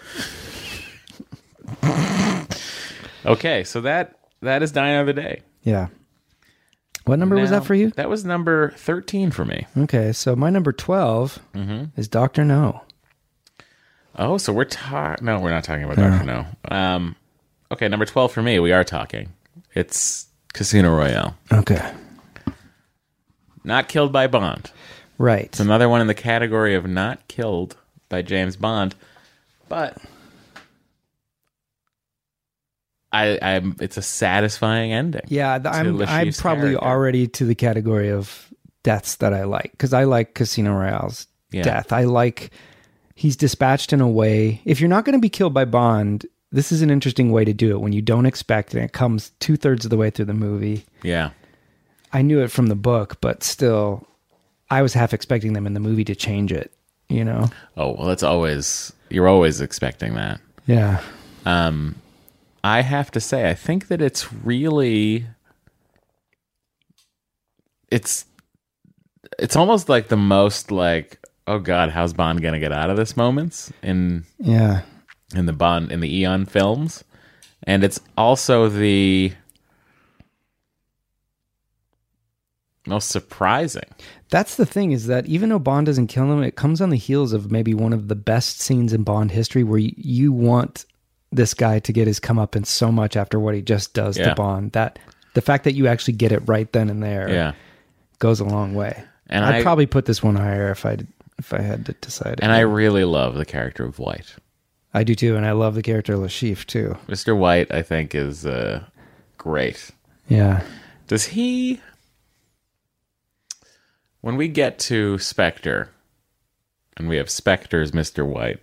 Okay, so that that is Die Another Day. Yeah. What number was Now, that for you? That was number thirteen for me. Okay, so my number twelve Mm-hmm. is Doctor No. Oh, so we're talking. No, we're not talking about Doctor No. Um, okay, number twelve for me. We are talking. It's Casino Royale. Okay. Not killed by Bond. Right. It's another one in the category of not killed by James Bond, but I, I'm. It's a satisfying ending. Yeah, th- I'm Le I'm Chiffre's probably character. already to the category of deaths that I like because I like Casino Royale's Yeah. death. I like he's dispatched in a way. If you're not going to be killed by Bond, this is an interesting way to do it when you don't expect it. And it comes two thirds of the way through the movie. Yeah. I knew it from the book, but still, I was half expecting them in the movie to change it. You know? Oh well, it's always you're always expecting that. Yeah. Um, I have to say, I think that it's really it's it's almost like the most like, oh God, how's Bond gonna get out of this moments in Yeah. in the Bond in the Eon films. And it's also the most surprising. That's the thing, is that even though Bond doesn't kill him, it comes on the heels of maybe one of the best scenes in Bond history, where you, you want this guy to get his comeuppance so much after what he just does Yeah. to Bond. That the fact that you actually get it right then and there Yeah. goes a long way. And I'd I- probably put this one higher if I if I had to decide. And I really love the character of White. I do too, and I love the character Lashif too. Mister White, I think, is uh, great. Yeah. Does he... When we get to Spectre, and we have Spectre's Mister White,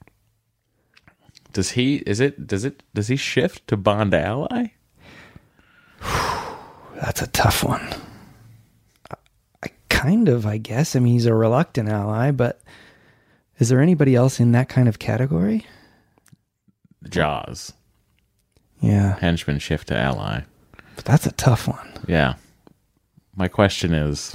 does he... Is it... Does it... Does he shift to Bond ally? That's a tough one. I kind of, I guess. I mean, he's a reluctant ally, but is there anybody else in that kind of category? Jaws. Yeah, Henchman shift to ally. but that's a tough one. Yeah. My question is,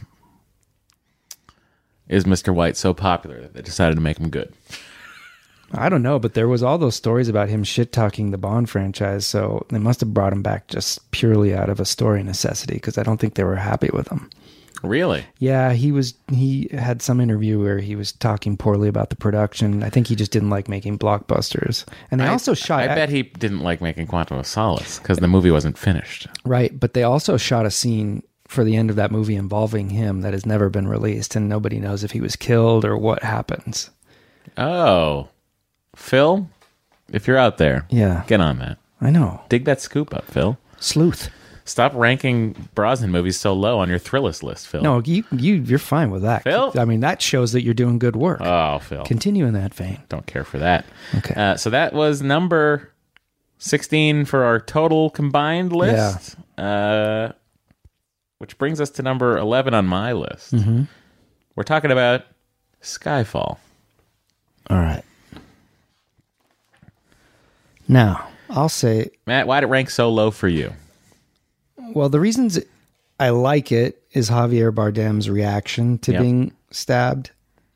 is Mister White so popular that they decided to make him good? I don't know, but there was all those stories about him shit-talking the Bond franchise, so they must have brought him back just purely out of a story necessity, because I don't think they were happy with him. Really? Yeah, he was. He had some interview where he was talking poorly about the production. I think he just didn't like making blockbusters. And they I, also shot... I bet he didn't like making Quantum of Solace because the movie wasn't finished. Right, but they also shot a scene for the end of that movie involving him that has never been released, and nobody knows if he was killed or what happens. Oh. Phil, if you're out there, Yeah. get on that. I know. Dig that scoop up, Phil. Sleuth. Stop ranking Brosnan movies so low on your Thrillist list, Phil. No, you, you, you're fine with that. Phil? I mean, that shows that you're doing good work. Oh, Phil. Continue in that vein. Don't care for that. Okay. Uh, so that was number sixteen for our total combined list. Uh, which brings us to number eleven on my list. Mm-hmm. We're talking about Skyfall. All right. Now, I'll say, Matt, why did it rank so low for you? well, the reasons I like it is Javier Bardem's reaction to Yep. being stabbed.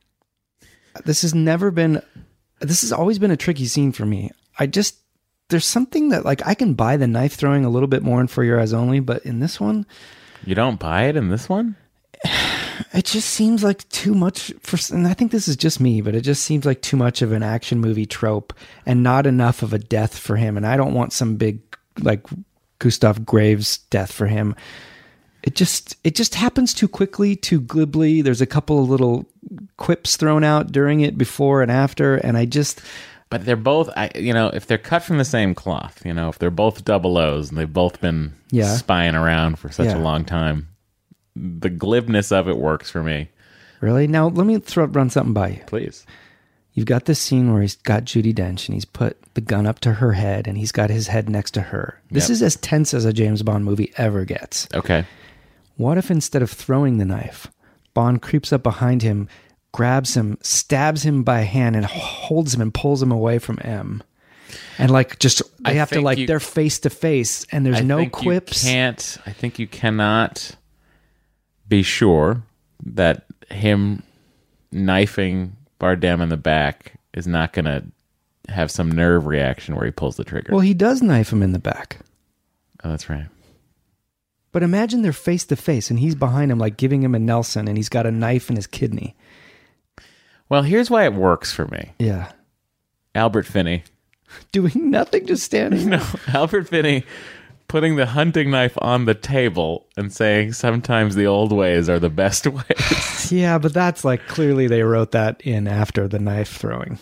This has never been, this has always been a tricky scene for me. I just, there's something that, like, I can buy the knife throwing a little bit more in For Your Eyes Only, but in this one, You don't buy it in this one? it just seems like too much for, and I think this is just me, but it just seems like too much of an action movie trope and not enough of a death for him. And I don't want some big, like, Gustav Graves death for him. It just, it just happens too quickly, too glibly. There's a couple of little quips thrown out during it, before and after. And I just, But they're both, I, you know, if they're cut from the same cloth, you know, if they're both double O's and they've both been Yeah. spying around for such Yeah. a long time, the glibness of it works for me. really? Now, let me throw, run something by you. Please. You've got this scene where he's got Judi Dench and he's put the gun up to her head and he's got his head next to her. This Yep. is as tense as a James Bond movie ever gets. Okay. What if instead of throwing the knife, Bond creeps up behind him, grabs him, stabs him by hand, and holds him and pulls him away from M? And like, just, they I have to think like, you- they're face to face and there's I no think quips. You can't, I think you cannot be sure that him knifing Bardem in the back is not going to have some nerve reaction where he pulls the trigger. Well, he does knife him in the back. Oh, that's right. But imagine they're face to face and he's behind him, like giving him a Nelson, and he's got a knife in his kidney. Well, here's why it works for me. Yeah. Albert Finney. Doing nothing, just standing. No, Albert Finney putting the hunting knife on the table and saying sometimes the old ways are the best ways. Yeah, but that's like, clearly they wrote that in after the knife throwing.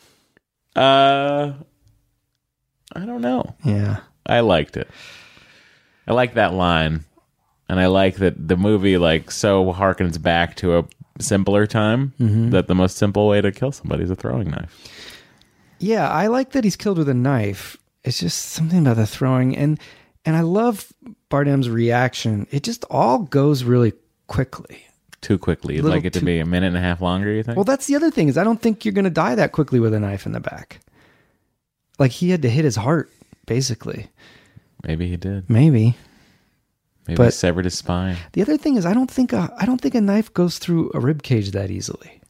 Uh, I don't know. Yeah. I liked it. I like that line, and I like that the movie like so harkens back to a simpler time that the most simple way to kill somebody is a throwing knife. Yeah, I like that he's killed with a knife. It's just something about the throwing, and and I love Bardem's reaction. It just all goes really quickly. Too quickly. You'd Little like it to too- be a minute and a half longer, you think? Well, that's the other thing, is I don't think you're going to die that quickly with a knife in the back. Like, he had to hit his heart, basically. Maybe he did. Maybe. Maybe But- he severed his spine. The other thing is, I don't think a, I don't think a knife goes through a rib cage that easily.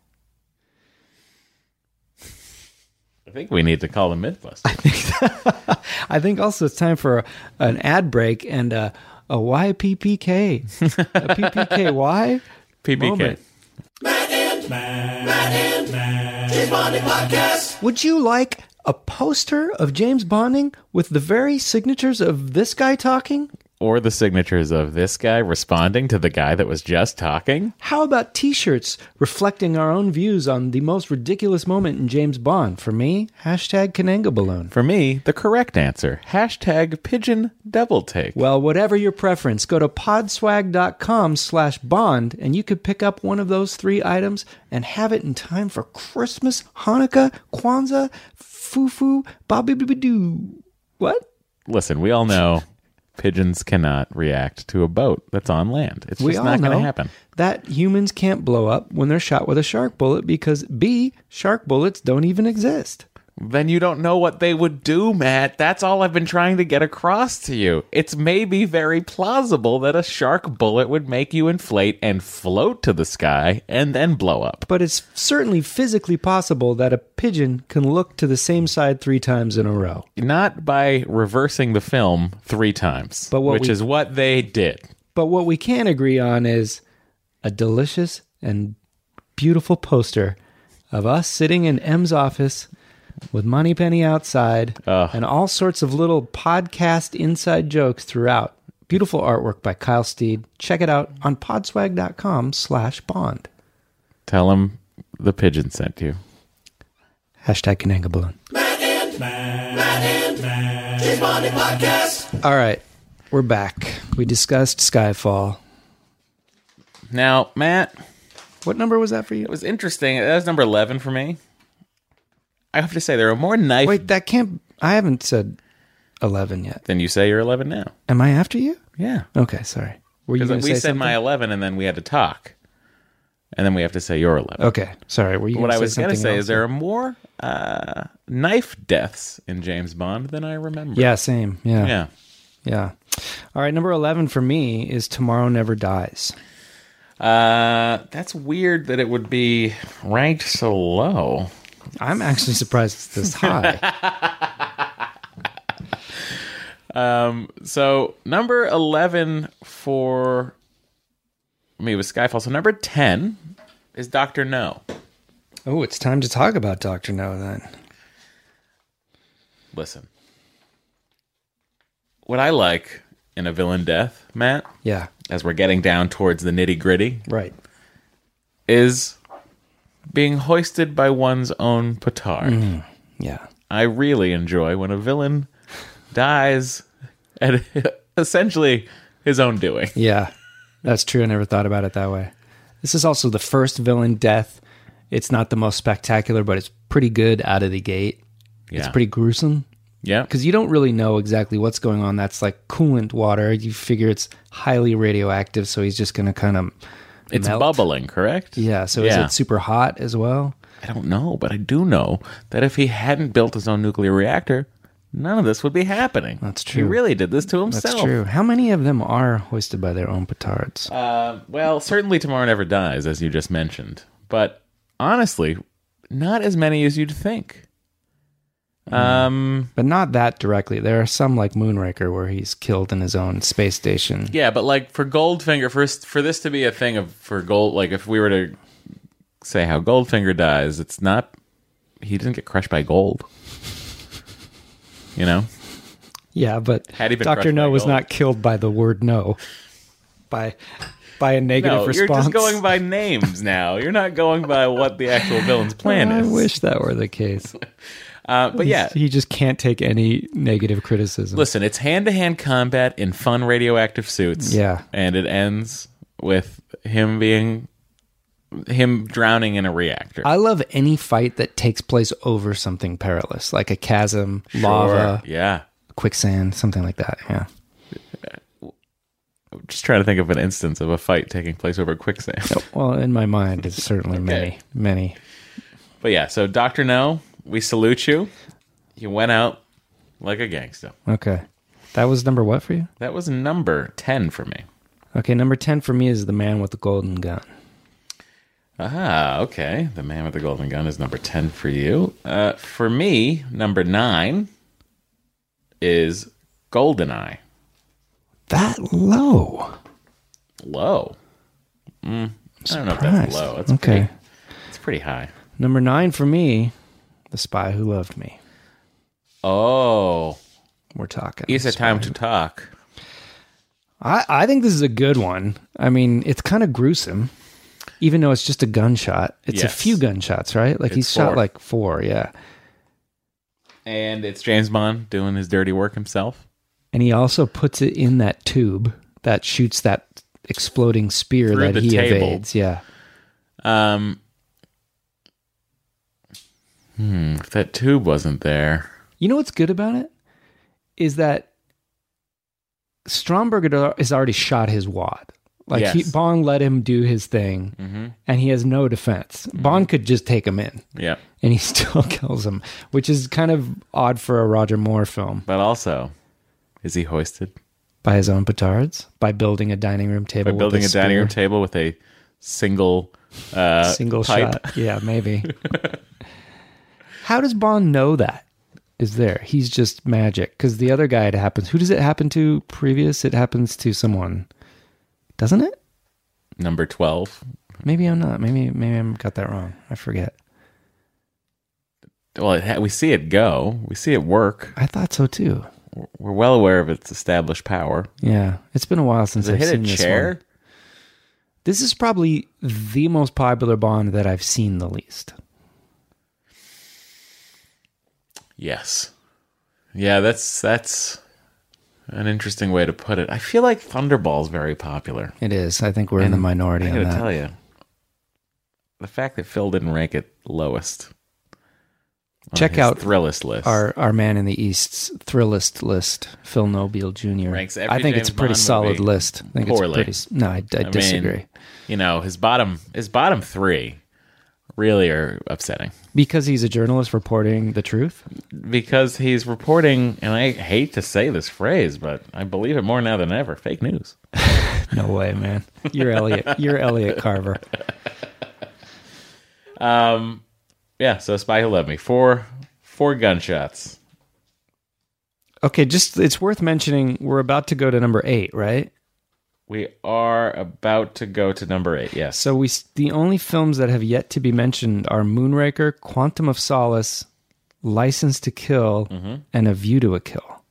I think we need to call the Mythbusters. I think I think also it's time for a, an ad break and a, a Y P P K, a P P K Y P P K. moment. Matt and Matt, Matt and Matt, James Bonding Podcast. Would you like a poster of James Bonding with the very signatures of this guy talking? Or the signatures of this guy responding to the guy that was just talking. How about t-shirts reflecting our own views on the most ridiculous moment in James Bond? For me, hashtag Kananga Balloon. For me, the correct answer. Hashtag pigeon double take. Well, whatever your preference, go to podswag.com slash bond and you could pick up one of those three items and have it in time for Christmas, Hanukkah, Kwanzaa, Fufu, Bobby-Bibby-Doo. What? Listen, we all know pigeons cannot react to a boat that's on land. It's We just all not going to know happen. that humans can't blow up when they're shot with a shark bullet because B, shark bullets don't even exist. Then you don't know what they would do, Matt. That's all I've been trying to get across to you. It's maybe very plausible that a shark bullet would make you inflate and float to the sky and then blow up. But it's certainly physically possible that a pigeon can look to the same side three times in a row. Not by reversing the film three times, But what which we- is what they did. But what we can agree on is a delicious and beautiful poster of us sitting in M's office with Moneypenny outside Ugh. and all sorts of little podcast inside jokes throughout. Beautiful artwork by Kyle Steed. Check it out on podswag.com slash bond. Tell them the pigeon sent you. Hashtag Kananga Balloon. Matt and Matt, Matt and Matt, James Bonding Podcast. All right, we're back. We discussed Skyfall. Now, Matt, What number was that for you? it was interesting. That was number eleven for me. I have to say, there are more knife Wait, that can't... I haven't said eleven yet. than you say you're eleven now. Am I after you? Yeah. Okay, sorry. Were you Because going we to said say my something? eleven, and then we had to talk. And then we have to say your eleven. Okay, sorry. Were you What gonna I say was going to something say else? is there are more uh, knife deaths in James Bond than I remember. Yeah, same. Yeah. Yeah. Yeah. All right, number eleven for me is Tomorrow Never Dies. Uh, that's weird that it would be ranked so low. I'm actually surprised it's this high. Um, so number eleven for me was Skyfall. So number ten is Doctor No. Oh, it's time to talk about Doctor No then. Listen, what I like in a villain death, Matt, Yeah, as we're getting down towards the nitty gritty, right. is being hoisted by one's own petard. Yeah. I really enjoy when a villain dies at essentially his own doing. Yeah, that's true. I never thought about it that way. This is also the first villain death. It's not the most spectacular, but it's pretty good out of the gate. It's Yeah. pretty gruesome. Yeah. Because you don't really know exactly what's going on. That's like coolant water. You figure it's highly radioactive, so he's just going to kind of It's melt. bubbling, correct? Yeah, so Yeah. is it super hot as well? I don't know, but I do know that if he hadn't built his own nuclear reactor, none of this would be happening. That's true. He really did this to himself. That's true. How many of them are hoisted by their own petards? Uh, well, certainly Tomorrow Never Dies, as you just mentioned. But honestly, not as many as you'd think. Um, but not that directly. There are some like Moonraker where he's killed in his own space station. yeah, but like for Goldfinger, for, for this to be a thing of for Gold, like if we were to say how Goldfinger dies, it's not, he didn't get crushed by gold. You know? Yeah, but Had he been Doctor crushed No by was gold? not killed by the word no. By by a negative No, response. you're just going by names now. You're not going by what the actual villain's plan I is. wish that were the case. Uh, but yeah, He just can't take any negative criticism. listen, it's hand-to-hand combat in fun radioactive suits. Yeah. And it ends with him being... him drowning in a reactor. I love any fight that takes place over something perilous, like a chasm, lava, Sure. Yeah. quicksand, something like that. Yeah. I'm just trying to think of an instance of a fight taking place over quicksand. Well, in my mind, it's certainly many, many. But yeah, so Doctor No, we salute you. You went out like a gangster. Okay. That was number what for you? That was number ten for me. Okay, number ten for me is The Man with the Golden Gun. Ah, okay. The Man with the Golden Gun is number ten for you. Uh, for me, number nine is GoldenEye. That low? Low? Mm, I don't know if that's Surprised. low. It's Okay. Pretty, it's pretty high. Number nine for me, The Spy Who Loved Me. Oh. We're talking. Is it Spy time Who- to talk? I, I think this is a good one. I mean, it's kind of gruesome, even though it's just a gunshot. It's Yes. a few gunshots, right? Like It's he's shot four. like four, yeah. And it's James Bond doing his dirty work himself. And he also puts it in that tube that shoots that exploding spear Through that the he table. evades. Yeah. Um, hmm, if that tube wasn't there. You know what's good about it? Is that Stromberg had- has already shot his wad. Like he, Yes. Bond let him do his thing, Mm-hmm. and he has no defense. Bond could just take him in, Yeah. and he still kills him, which is kind of odd for a Roger Moore film. But also, is he hoisted? By his own petards, by building a dining room By table, building a with dining room spear. table with a single uh, single pipe? shot. Yeah, maybe. How does Bond know that is there? He's just magic. Because the other guy, it happens. Who does it happen to previous? It happens to someone, doesn't it? Number twelve. Maybe I'm not. Maybe maybe I got that wrong. I forget. Well, it ha- we see it go. We see it work. I thought so too. We're well aware of its established power. Yeah, it's been a while since Does it I've hit seen a this chair? one. This is probably the most popular Bond that I've seen the least. Yes. Yeah, that's that's an interesting way to put it. I feel like Thunderball's very popular. It is. I think we're in the minority I on gotta that. tell you, the fact that Phil didn't rank it lowest. on Check his out Thrillist list. Our our man in the East's Thrillist list, Phil Nobile Junior Ranks every I think James it's a pretty Bond solid movie list. I think poorly. it's pretty. s- No, I, I, I mean, disagree you know, his bottom his bottom three really are upsetting because he's a journalist reporting the truth. because he's reporting, and I hate to say this phrase, but I believe it more now than ever. Fake news. No way, man. You're Elliot. You're Elliot Carver. Um, yeah. So Spy Who Loved Me. Four four gunshots. Okay, just it's worth mentioning. We're about to go to number eight, right? We are about to go to number eight. Yes. So we s- the only films that have yet to be mentioned are Moonraker, Quantum of Solace, License to Kill, Mm-hmm. and A View to a Kill.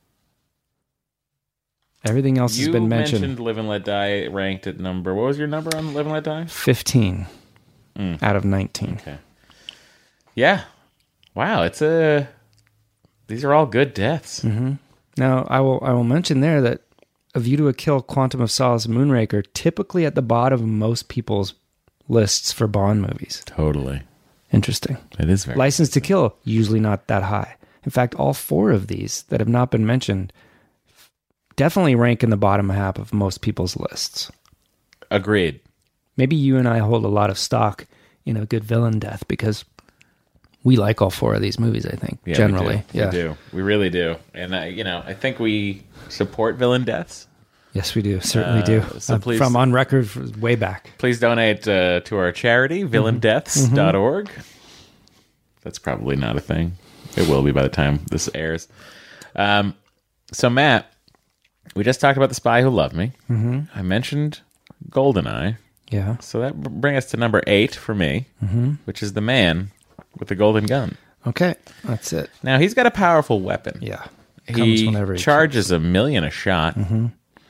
Everything else You has been mentioned. mentioned Live and Let Die ranked at number. What was your number on Live and Let Die? fifteen Mm. out of nineteen. Okay. Yeah. Wow. It's a. These are all good deaths. Mm-hmm. Now, I will I will mention there that A View to a Kill, Quantum of Solace, Moonraker, typically at the bottom of most people's lists for Bond movies. Totally. Interesting. It is very. License to Kill, usually not that high. In fact, all four of these that have not been mentioned definitely rank in the bottom half of most people's lists. Agreed. Maybe you and I hold a lot of stock in a good villain death because we like all four of these movies, I think, Yeah, generally. we do. Yeah. We do. We really do. And, uh, you know, I think we support villain deaths. Yes, we do. Certainly Uh, do. so Uh, please- From on record for way back. Please donate uh, to our charity, villain deaths dot org. That's probably not a thing. It will be by the time this airs. Um, so, Matt, we just talked about The Spy Who Loved Me. Mm-hmm. I mentioned GoldenEye. Yeah. So that b- brings us to number eight for me, mm-hmm. which is The Man with the Golden Gun. Okay. That's it. Now, he's got a powerful weapon. Yeah. He whenever he charges a million a shot. Mm-hmm.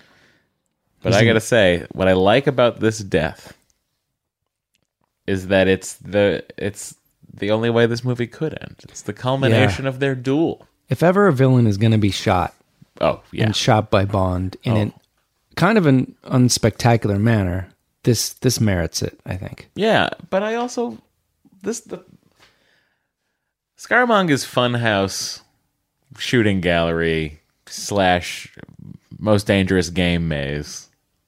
But I got to say, what I like about this death is that it's the it's the only way this movie could end. It's the culmination of their duel. If ever a villain is going to be shot Oh, yeah. and shot by Bond in Oh. an kind of an unspectacular manner, this this merits it, I think. Yeah, but I also this the Scaramanga's Funhouse shooting gallery slash most dangerous game maze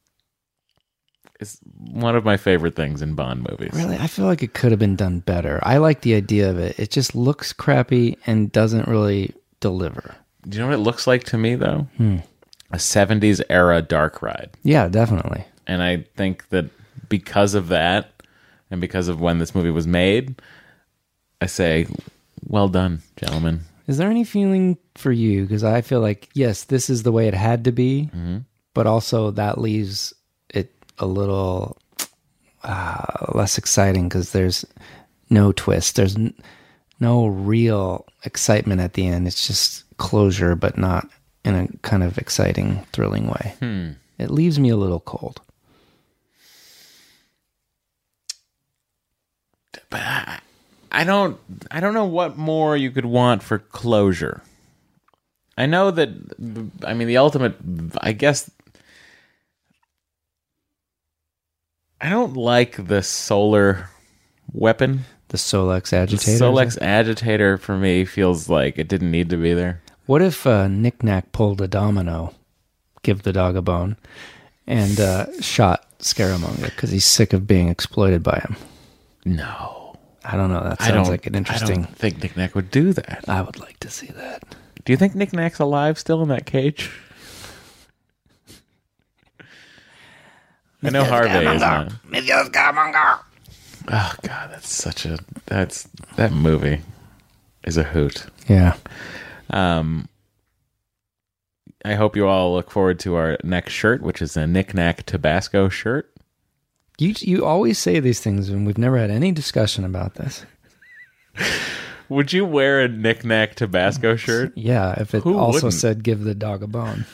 is one of my favorite things in Bond movies. Really, I feel like it could have been done better. I like the idea of it. It just looks crappy and doesn't really deliver. Do you know what it looks like to me though? Hmm. a seventies era dark ride. Yeah, definitely. And I think that because of that, and because of when this movie was made, I say, well done, gentlemen. Is there any feeling for you? Because I feel like, yes, this is the way it had to be, mm-hmm. but also that leaves it a little uh, less exciting because there's no twist. There's n- no real excitement at the end. It's just closure, but not in a kind of exciting, thrilling way. Hmm. It leaves me a little cold. But I, I don't I don't know what more you could want for closure. I know that, I mean, the ultimate, I guess, I don't like the solar weapon. The Solex agitator? The Solex agitator, for me, feels like it didn't need to be there. What if uh, Knick Knack pulled a domino, give the dog a bone, and uh, shot Scaramanga because he's sick of being exploited by him? No. I don't know. That I sounds don't, like an interesting... I don't think Knick Knack would do that. I would like to see that. Do you think Knick Knack's alive still in that cage? I know Harvey is not. Mister Scaramanga. Oh God, that's such a that's that movie is a hoot. Yeah. Um, I hope you all look forward to our next shirt, which is a Knick Knack Tabasco shirt. You you always say these things, and we've never had any discussion about this. Would you wear a Knick Knack Tabasco shirt? Yeah, if it Who also wouldn't? said "give the dog a bone."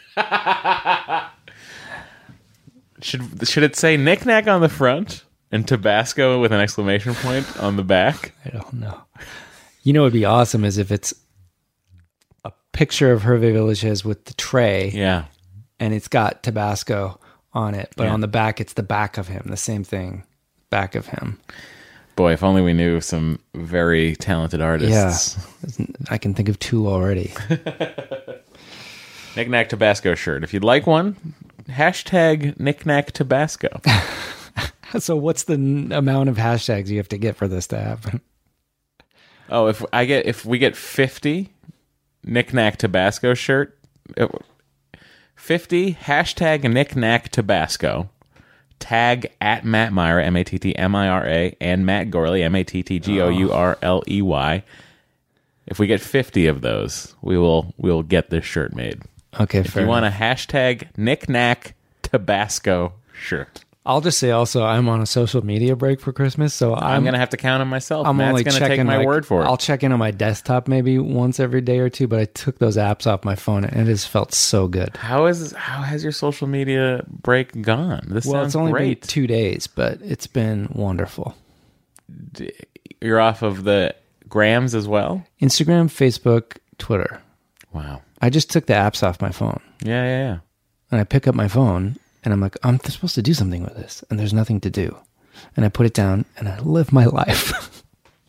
Should should it say Knick Knack on the front and Tabasco with an exclamation point on the back? I don't know. You know, what'd be awesome is if it's a picture of Hervé Villechaize with the tray, Yeah. and it's got Tabasco on it, but Yeah. on the back it's the back of him, the same thing, back of him. Boy, if only we knew some very talented artists. Yeah, I can think of two already. Knick Knack Tabasco shirt. If you'd like one, hashtag Knick Knack Tabasco. So what's the n- amount of hashtags you have to get for this to happen? Oh, if I get if we get fifty Knick Knack Tabasco shirt, it, fifty hashtag Knick Knack Tabasco, tag at Matt Myra, M A T T M I R A, and Matt Gorley, M A T T G O U R L E Y. If we get fifty of those, we will we will get this shirt made. Okay, If fair you want a enough. hashtag Knick Knack Tabasco shirt, I'll just say also I'm on a social media break for Christmas, so I'm, I'm, gonna have to count on myself. I'm Matt's only gonna checking take my like, word for it. I'll check in on my desktop maybe once every day or two, but I took those apps off my phone and it has felt so good. How is how has your social media break gone? This Well, sounds it's only great. been two days, but it's been wonderful. You're off of the grams as well? Instagram, Facebook, Twitter. Wow. I just took the apps off my phone, Yeah, yeah, yeah. and I pick up my phone and I'm like, I'm supposed to do something with this, and there's nothing to do. And I put it down and I live my life.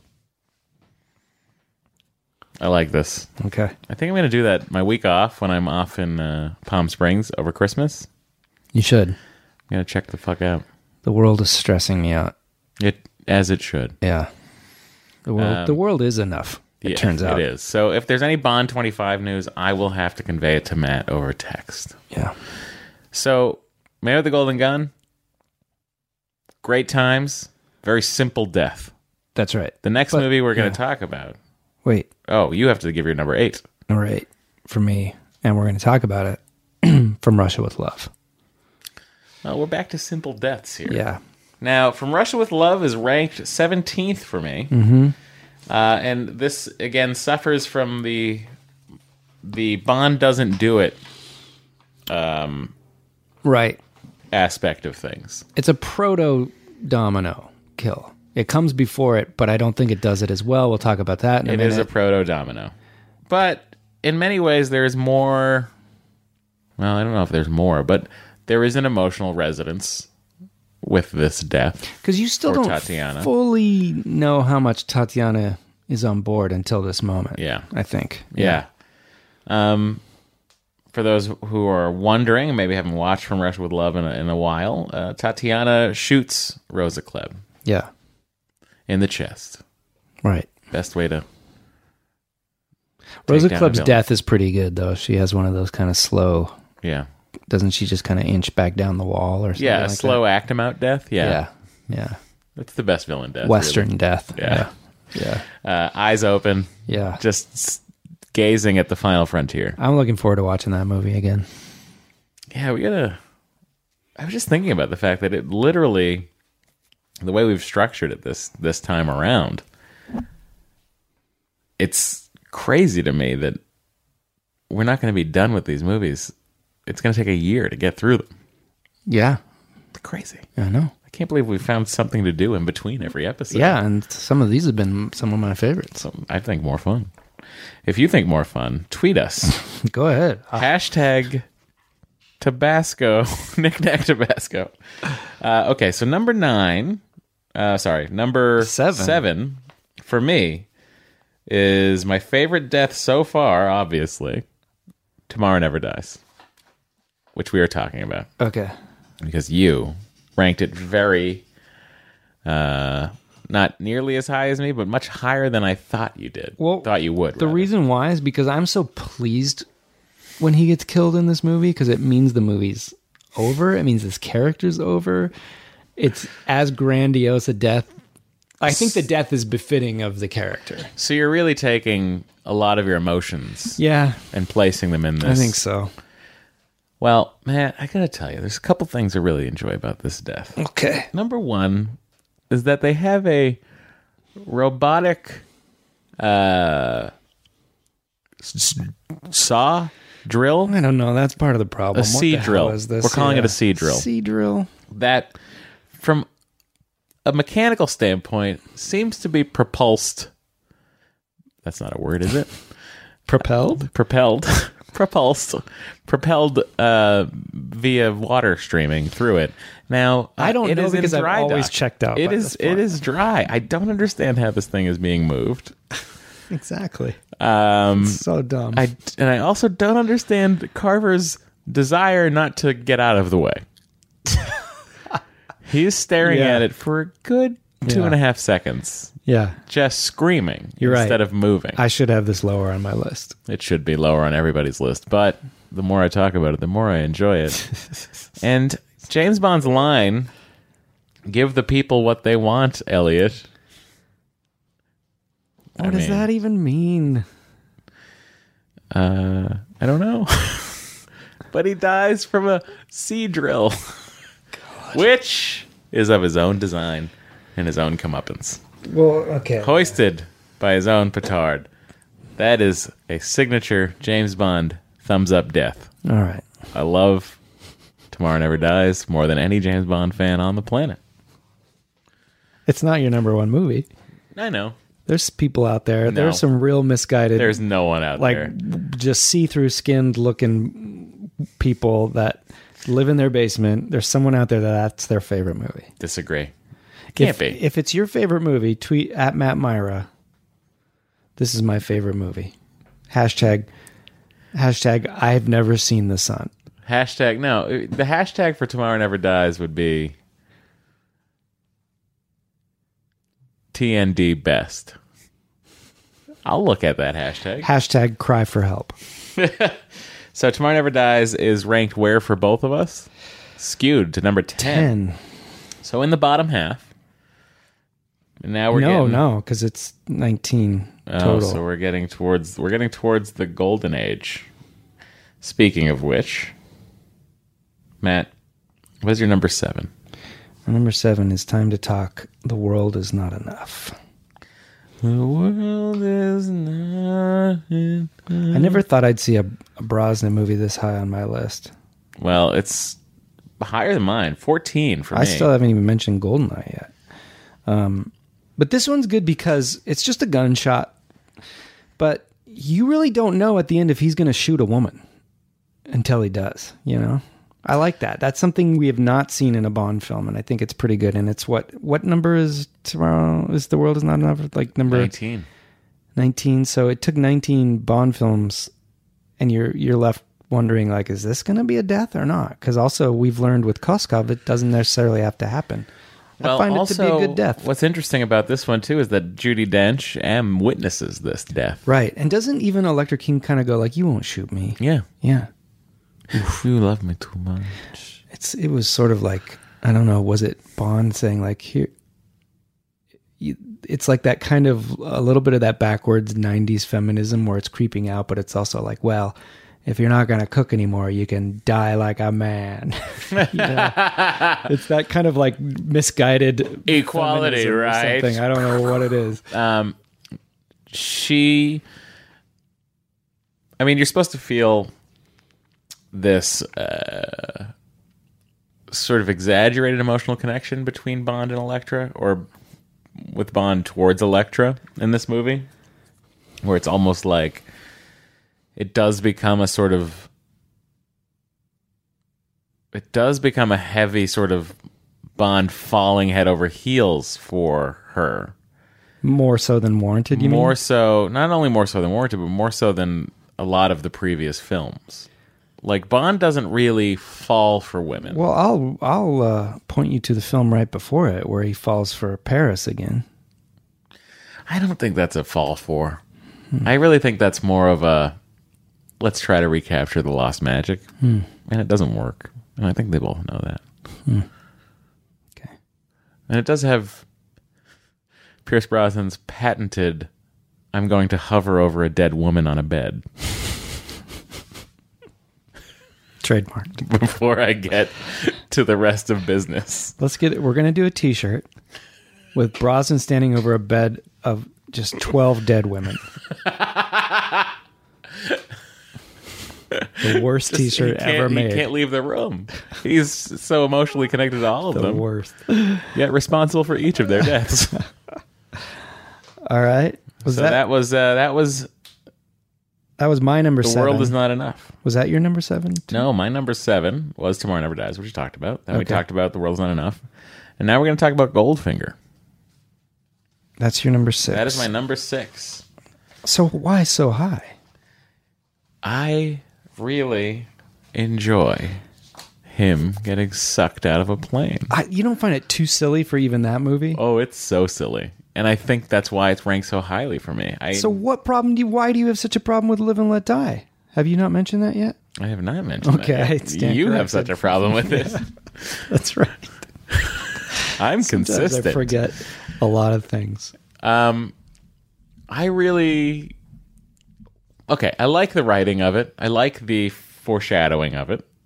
I like this. Okay. I think I'm going to do that my week off when I'm off in uh, Palm Springs over Christmas. You should. I'm going to check the fuck out. The world is stressing me out. It As it should. Yeah. The world, Um, the world is enough, it Yeah, turns out. It is. So if there's any Bond twenty-five news, I will have to convey it to Matt over text. Yeah. So, Man with the Golden Gun, great times, very simple death. That's right. The next But- movie we're going yeah. to talk about. Wait, Oh, you have to give your number eight. number eight for me, and we're going to talk about it from Russia with Love. Oh, we're back to simple deaths here. Yeah. Now, From Russia with Love is ranked seventeenth for me. Mm-hmm. Uh, and this, again, suffers from the the Bond doesn't do it um, Right. aspect of things. It's a proto domino kill. It comes before it, but I don't think it does it as well. We'll talk about that in a It minute. is a proto-domino. But in many ways, there's more... Well, I don't know if there's more, but there is an emotional resonance with this death. Because you still or don't Tatiana. fully know how much Tatiana is on board until this moment. Yeah. I think. Yeah. Um, for those who are wondering, maybe haven't watched From Russia with Love in a, in a while, uh, Tatiana shoots Rosa Klebb Yeah. in the chest. Right. Best way to... Rosa down a Klebb's villain. death is pretty good, though. She has one of those kind of slow Yeah. Doesn't she just kind of inch back down the wall or something? Yeah, a like slow that? act him out death. Yeah. Yeah. Yeah. That's the best villain death. Western really. death. Yeah. Yeah. Uh, eyes open. Yeah. Just s- gazing at the final frontier. I'm looking forward to watching that movie again. Yeah, we gotta. I was just thinking about the fact that it literally, the way we've structured it this this time around, it's crazy to me that we're not going to be done with these movies. It's going to take a year to get through them. Yeah. It's crazy. I know. I can't believe we found something to do in between every episode. Yeah, and some of these have been some of my favorites. So I think more fun. If you think more fun, tweet us. Go ahead. Hashtag Tabasco. Knick-knack Tabasco. Uh, okay, so number nine, uh, sorry, number Seven. seven for me is my favorite death so far, obviously, Tomorrow Never Dies, which we are talking about. Okay. Because you ranked it very, uh, not nearly as high as me, but much higher than I thought you did. Well, thought you would. The rather. reason why is because I'm so pleased when he gets killed in this movie because it means the movie's over. It means his character's over. It's as grandiose a death. I think the death is befitting of the character. So you're really taking a lot of your emotions Yeah, and placing them in this. I think so. Well, man, I gotta tell you, there's a couple things I really enjoy about this death. Okay. Number one is that they have a robotic uh, s- saw drill. I don't know. That's part of the problem. A What sea the drill. hell is this? We're calling it a sea drill. Sea drill. That, from a mechanical standpoint, seems to be propulsed. That's not a word, is it? Propelled? Propelled. Propulsed. Propelled uh, via water streaming through it. Now, I don't it know is in because I've dry always dock. checked out It by is. this It point. is dry. I don't understand how this thing is being moved. Exactly. Um, So dumb. I and I also don't understand Carver's desire not to get out of the way. He's staring Yeah. at it for a good two Yeah. and a half seconds, yeah. just screaming You're right. instead of moving. I should have this lower on my list. It should be lower on everybody's list, but the more I talk about it, the more I enjoy it. And James Bond's line, "Give the people what they want, Elliot." What I does mean, that even mean? Uh, I don't know. But he dies from a sea drill, which is of his own design and his own comeuppance. Well, okay. Hoisted by his own petard. That is a signature James Bond thumbs up death. All right. I love Tomorrow Never Dies more than any James Bond fan on the planet. It's not your number one movie. I know. There's people out there. No. There's some real misguided, There's no one out like there. just see-through skinned looking people that live in their basement. There's someone out there that that's their favorite movie. Disagree. Can't if, be. If it's your favorite movie, tweet at Matt Myra. This is my favorite movie. Hashtag, hashtag I've never seen the sun. Hashtag, no. The hashtag for Tomorrow Never Dies would be T N D best. I'll look at that hashtag. Hashtag cry for help. So Tomorrow Never Dies is ranked where for both of us? Skewed to number ten. ten. So in the bottom half. And now we're no, getting no, because it's nineteen oh, total. so we're getting towards we're getting towards the golden age. Speaking of which, Matt, what's your number seven? Number seven is Time to Talk. The World Is Not Enough. The world is not enough. I never thought I'd see a, a Brosnan movie this high on my list. Well, it's higher than mine. fourteen for me. I still haven't even mentioned Goldeneye yet. Um, but this one's good because it's just a gunshot. But you really don't know at the end if he's going to shoot a woman until he does, you know? I like that. That's something we have not seen in a Bond film, and I think it's pretty good. And it's what what number is Tomorrow? Is The World Is Not Enough? Like number nineteen. nineteen. So it took nineteen Bond films, and you're you're left wondering, like, is this going to be a death or not? Because also we've learned with Koskov, it doesn't necessarily have to happen. Well, I find also, it to be a good death. What's interesting about this one, too, is that Judi Dench M witnesses this death. Right. And doesn't even Electra King kind of go like, you won't shoot me? Yeah. Yeah. You love me too much. It's it was sort of like, I don't know, was it Bond saying like, here, you, it's like that kind of a little bit of that backwards nineties feminism where it's creeping out, but it's also like, well, if you're not going to cook anymore, you can die like a man. You know? It's that kind of like misguided equality, right? Something. I don't know what it is. Um, she, I mean, you're supposed to feel this uh, sort of exaggerated emotional connection between Bond and Elektra, or with Bond towards Elektra in this movie, where it's almost like it does become a sort of it does become a heavy sort of Bond falling head over heels for her. More so than warranted, you more mean? so, not only more so than warranted, but more so than a lot of the previous films. Like, Bond doesn't really fall for women. Well, I'll I'll uh, point you to the film right before it, where he falls for Paris again. I don't think that's a fall for. Hmm. I really think that's more of a, let's try to recapture the lost magic. Hmm. And it doesn't work. And I think they both know that. Hmm. Okay. And it does have Pierce Brosnan's patented, I'm going to hover over a dead woman on a bed. Trademarked. Before I get to the rest of business. Let's get it. We're going to do a t-shirt with Brosnan standing over a bed of just twelve dead women. The worst Just, t-shirt ever made. He can't leave the room. He's so emotionally connected to all of the them. The worst. Yet responsible for each of their deaths. All right. Was so that, that was uh, that was that was my number the seven. The World Is Not Enough. Was that your number seven? Too? No, my number seven was Tomorrow Never Dies, which we talked about. Then okay. we talked about The World Is Not Enough. And now we're going to talk about Goldfinger. That's your number six. That is my number six. So why so high? I really enjoy him getting sucked out of a plane. I, you don't find it too silly for even that movie? Oh, it's so silly. And I think that's why it's ranked so highly for me. I, so what problem do you, why do you have such a problem with Live and Let Die? Have you not mentioned that yet? I have not mentioned okay, that. Okay. You have such a problem with it. That's right. I'm Sometimes consistent. I forget a lot of things. Um, I really... Okay, I like the writing of it. I like the foreshadowing of it.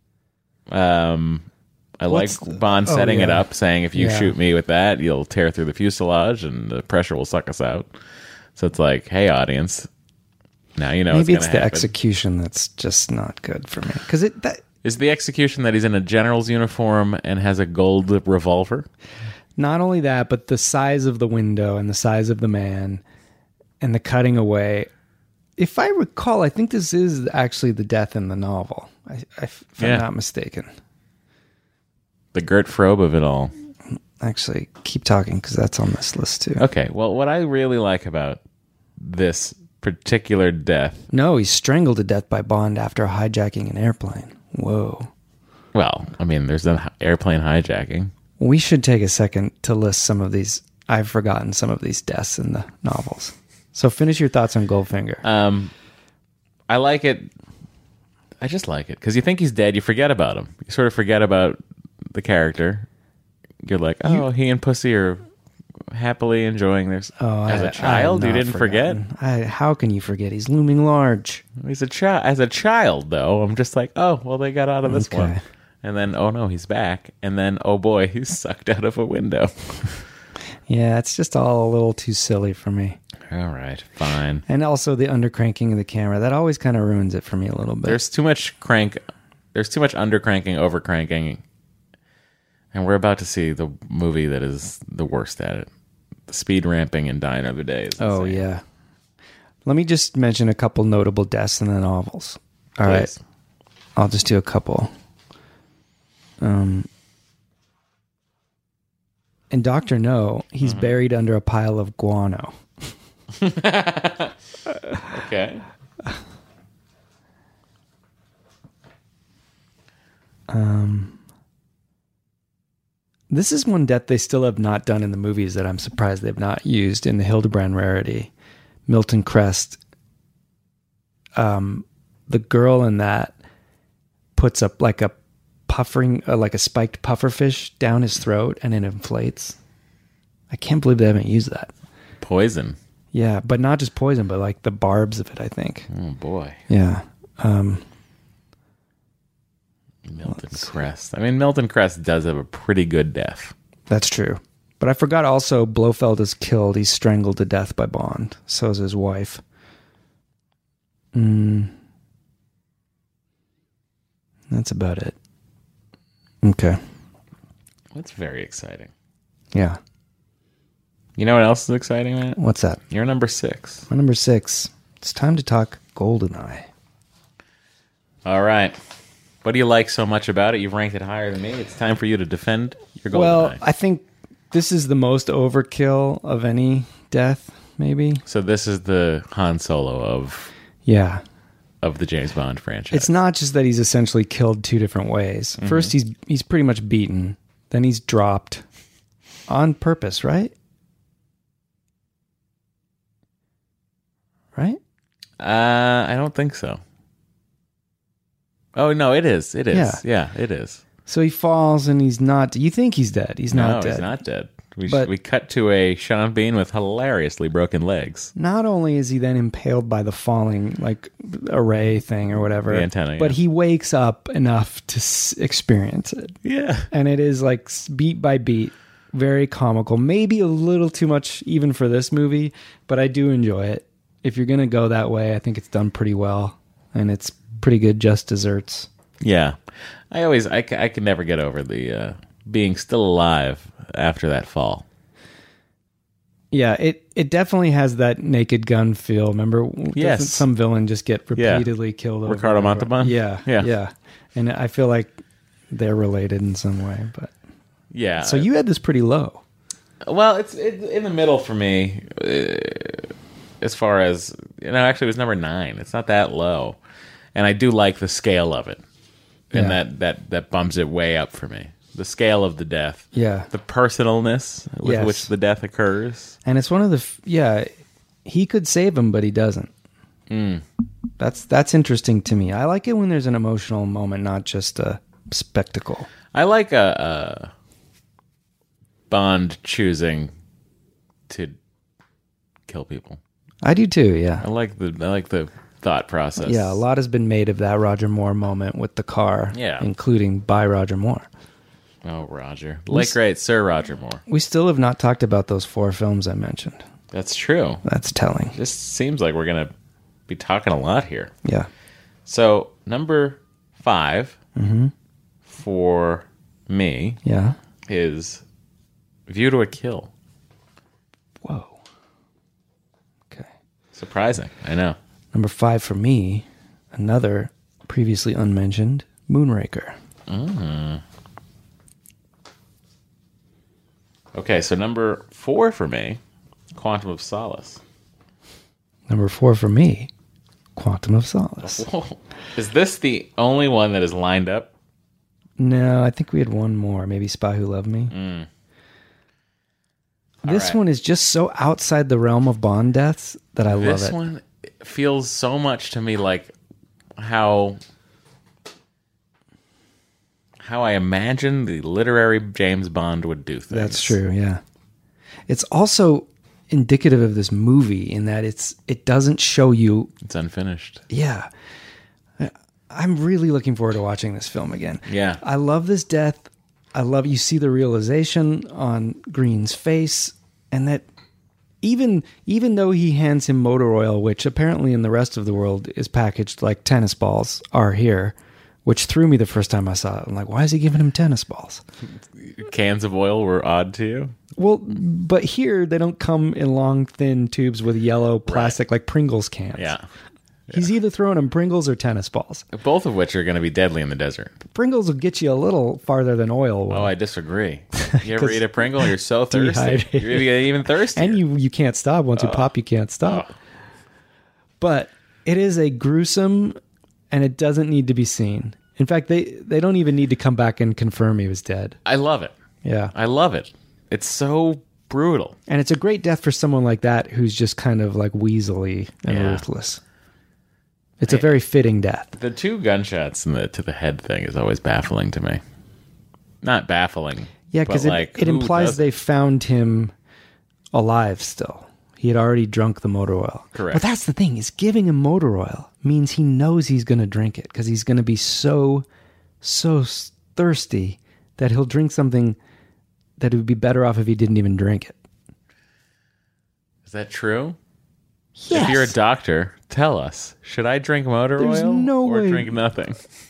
Um... I What's like the, Bond setting oh, yeah. it up, saying if you yeah. shoot me with that, you'll tear through the fuselage and the pressure will suck us out. So it's like, hey, audience, now you know Maybe it's it's going to the happen. execution that's just not good for me. Because it that Is the execution that he's in a general's uniform and has a gold revolver? Not only that, but the size of the window and the size of the man and the cutting away. If I recall, I think this is actually the death in the novel, I, I, if Yeah. I'm not mistaken. The Gert Frobe of it all. Actually, keep talking because that's on this list too. Okay, well, what I really like about this particular death... No, he's strangled to death by Bond after hijacking an airplane. Whoa. Well, I mean, there's an airplane hijacking. We should take a second to list some of these. I've forgotten some of these deaths in the novels. So finish your thoughts on Goldfinger. Um, I like it. I just like it. Because you think he's dead, you forget about him. You sort of forget about the character. You're like, oh, he and Pussy are happily enjoying this. Oh, as I- a child, I you have didn't not forget. forgotten. I, how can you forget? He's looming large. He's a child. As a child, though, I'm just like, oh, well, they got out of this Okay. one. And then, oh no, he's back. And then, oh boy, he's sucked out of a window. Yeah, it's just all a little too silly for me. All right, fine. And also the undercranking of the camera. That always kind of ruins it for me a little bit. There's too much crank. There's too much undercranking, overcranking. And we're about to see the movie that is the worst at it. The speed ramping in Die Another Day. Is oh, insane. yeah. Let me just mention a couple notable deaths in the novels. All right. Please. I'll just do a couple. Um, in Doctor No, he's Mm-hmm. buried under a pile of guano. Okay. Um, this is one death they still have not done in the movies that I'm surprised they've not used in the Hildebrand Rarity. Milton Crest. Um, the girl in that puts up like a puffering, uh, like a spiked pufferfish down his throat and it inflates. I can't believe they haven't used that. Poison. Yeah, but not just poison, but like the barbs of it, I think. Oh, boy. Yeah. Um, Milton Crest. I mean, Milton Crest does have a pretty good death. That's true. But I forgot also Blofeld is killed. He's strangled to death by Bond. So is his wife. Mm. That's about it. Okay. That's very exciting. Yeah. You know what else is exciting, man? What's that? You're number six. My number six. It's time to talk GoldenEye. All right. What do you like so much about it? You've ranked it higher than me. It's time for you to defend your GoldenEye. Well, I think this is the most overkill of any death, maybe. So this is the Han Solo of Yeah. of the James Bond franchise. It's not just that he's essentially killed two different ways. Mm-hmm. First, he's he's pretty much beaten. Then he's dropped on purpose, right? Right? Uh, I don't think so. Oh, no, it is. It is. Yeah. Yeah, it is. So he falls and he's not... You think he's dead. He's No, not dead. he's not dead. We, But- we cut to a Sean Bean with hilariously broken legs. Not only is he then impaled by the falling, like, array thing or whatever, The antenna, but yeah. he wakes up enough to s- experience it. Yeah. And it is, like, s- beat by beat, very comical. Maybe a little too much even for this movie, but I do enjoy it. If you're going to go that way, I think it's done pretty well. And it's pretty good just desserts. Yeah. I always, I, ca- I can never get over the uh, being still alive after that fall. Yeah, it, it definitely has that Naked Gun feel. Remember, doesn't Yes. some villain just get Yeah. repeatedly killed? over Ricardo and over? Montalban? Yeah, Yeah. yeah. And I feel like they're related in some way. But Yeah. so you had this pretty low. Well, it's, it's in the middle for me. Uh, as far as, you know, actually it was number nine. It's not that low. And I do like the scale of it. And Yeah. that, that, that bumps it way up for me. The scale of the death. Yeah, The personalness with Yes. which the death occurs. and it's one of the f- yeah. He could save him, but he doesn't. Mm. That's that's interesting to me. I like it when there's an emotional moment, not just a spectacle. I like a, a Bond choosing to kill people. I do too. Yeah, I like the I like the thought process. yeah. A lot has been made of that Roger Moore moment with the car, Yeah. including by Roger Moore. Oh, Roger, late great Sir Roger Moore. We still have not talked about those four films I mentioned. That's true. That's telling. This seems like we're gonna be talking a lot here. Yeah. So number five Mm-hmm. for me Yeah. is View to a Kill. Whoa. Okay. Surprising, I know. Number five for me, another previously unmentioned, Moonraker. Okay, so number four for me, Quantum of Solace. Number four for me, Quantum of Solace. Whoa. Is this the only one that is lined up? No, I think we had one more. Maybe Spy Who Loved Me. Mm. This right. one is just so outside the realm of Bond deaths that I love This it. one feels so much to me like how how I imagine the literary James Bond would do things. That's true, yeah. It's also indicative of this movie in that it's it doesn't show you. It's unfinished. Yeah. I- I'm really looking forward to watching this film again. Yeah. I love this death. I love you see the realization on Green's face, and that even even though he hands him motor oil, which apparently in the rest of the world is packaged like tennis balls are here, which threw me the first time I saw it. I'm like, why is he giving him tennis balls? Cans of oil were odd to you? Well, but here they don't come in long, thin tubes with yellow plastic like Pringles cans. Yeah. He's either throwing him Pringles or tennis balls. Both of which are going to be deadly in the desert. Pringles will get you a little farther than oil will. Oh, I disagree. You ever 'Cause eat a Pringle? You're so thirsty. dehydrated. You're gonna get even thirstier. And you you can't stop. Once you pop, you can't stop. But it is a gruesome, and it doesn't need to be seen. In fact, they, they don't even need to come back and confirm he was dead. I love it. Yeah. I love it. It's so brutal. And it's a great death for someone like that who's just kind of like weaselly and Yeah. ruthless. It's a very fitting death. The two gunshots in the, to the head thing is always baffling to me. Not baffling. Yeah, because it, like, it implies does... they found him alive still. He had already drunk the motor oil. Correct. But that's the thing, is giving him motor oil means he knows he's going to drink it because he's going to be so, so thirsty that he'll drink something that it would be better off if he didn't even drink it. Is that true? Yes. If you're a doctor, tell us. Should I drink motor There's oil no or way. drink nothing?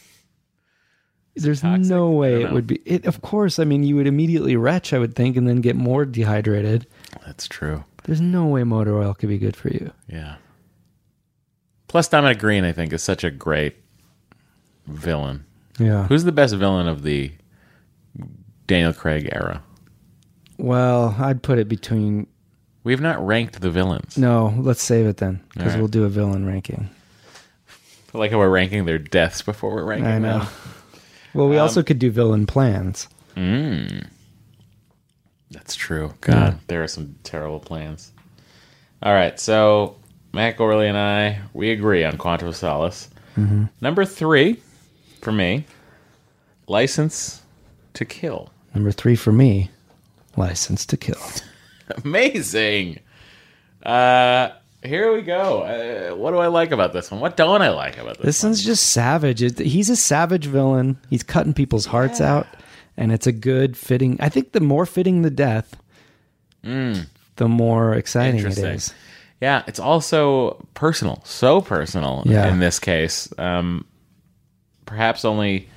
There's toxic? no I way don't it know. would be. It, of course, I mean, you would immediately retch, I would think, and then get more dehydrated. That's true. There's no way motor oil could be good for you. Yeah. Plus, Dominic Green, I think, is such a great villain. Yeah. Who's the best villain of the Daniel Craig era? Well, I'd put it between... We've not ranked the villains. No, let's save it then, because All right. we'll do a villain ranking. I like how we're ranking their deaths before we're ranking I know. them. Well, we Um, also could do villain plans. Mm. That's true. God, Yeah. there are some terrible plans. All right, so Matt Gorley and I, we agree on Quantum of Solace. Mm-hmm. Number three, for me, License to Kill. Number three for me, License to Kill. Amazing. Uh, here we go. Uh, what do I like about this one? What don't I like about this, This one's just savage. It, he's a savage villain. He's cutting people's hearts Yeah. out, and it's a good fitting. I think the more fitting the death, Mm. the more exciting it Interesting. is. Yeah, it's also personal. So personal Yeah. in this case. Um, perhaps only,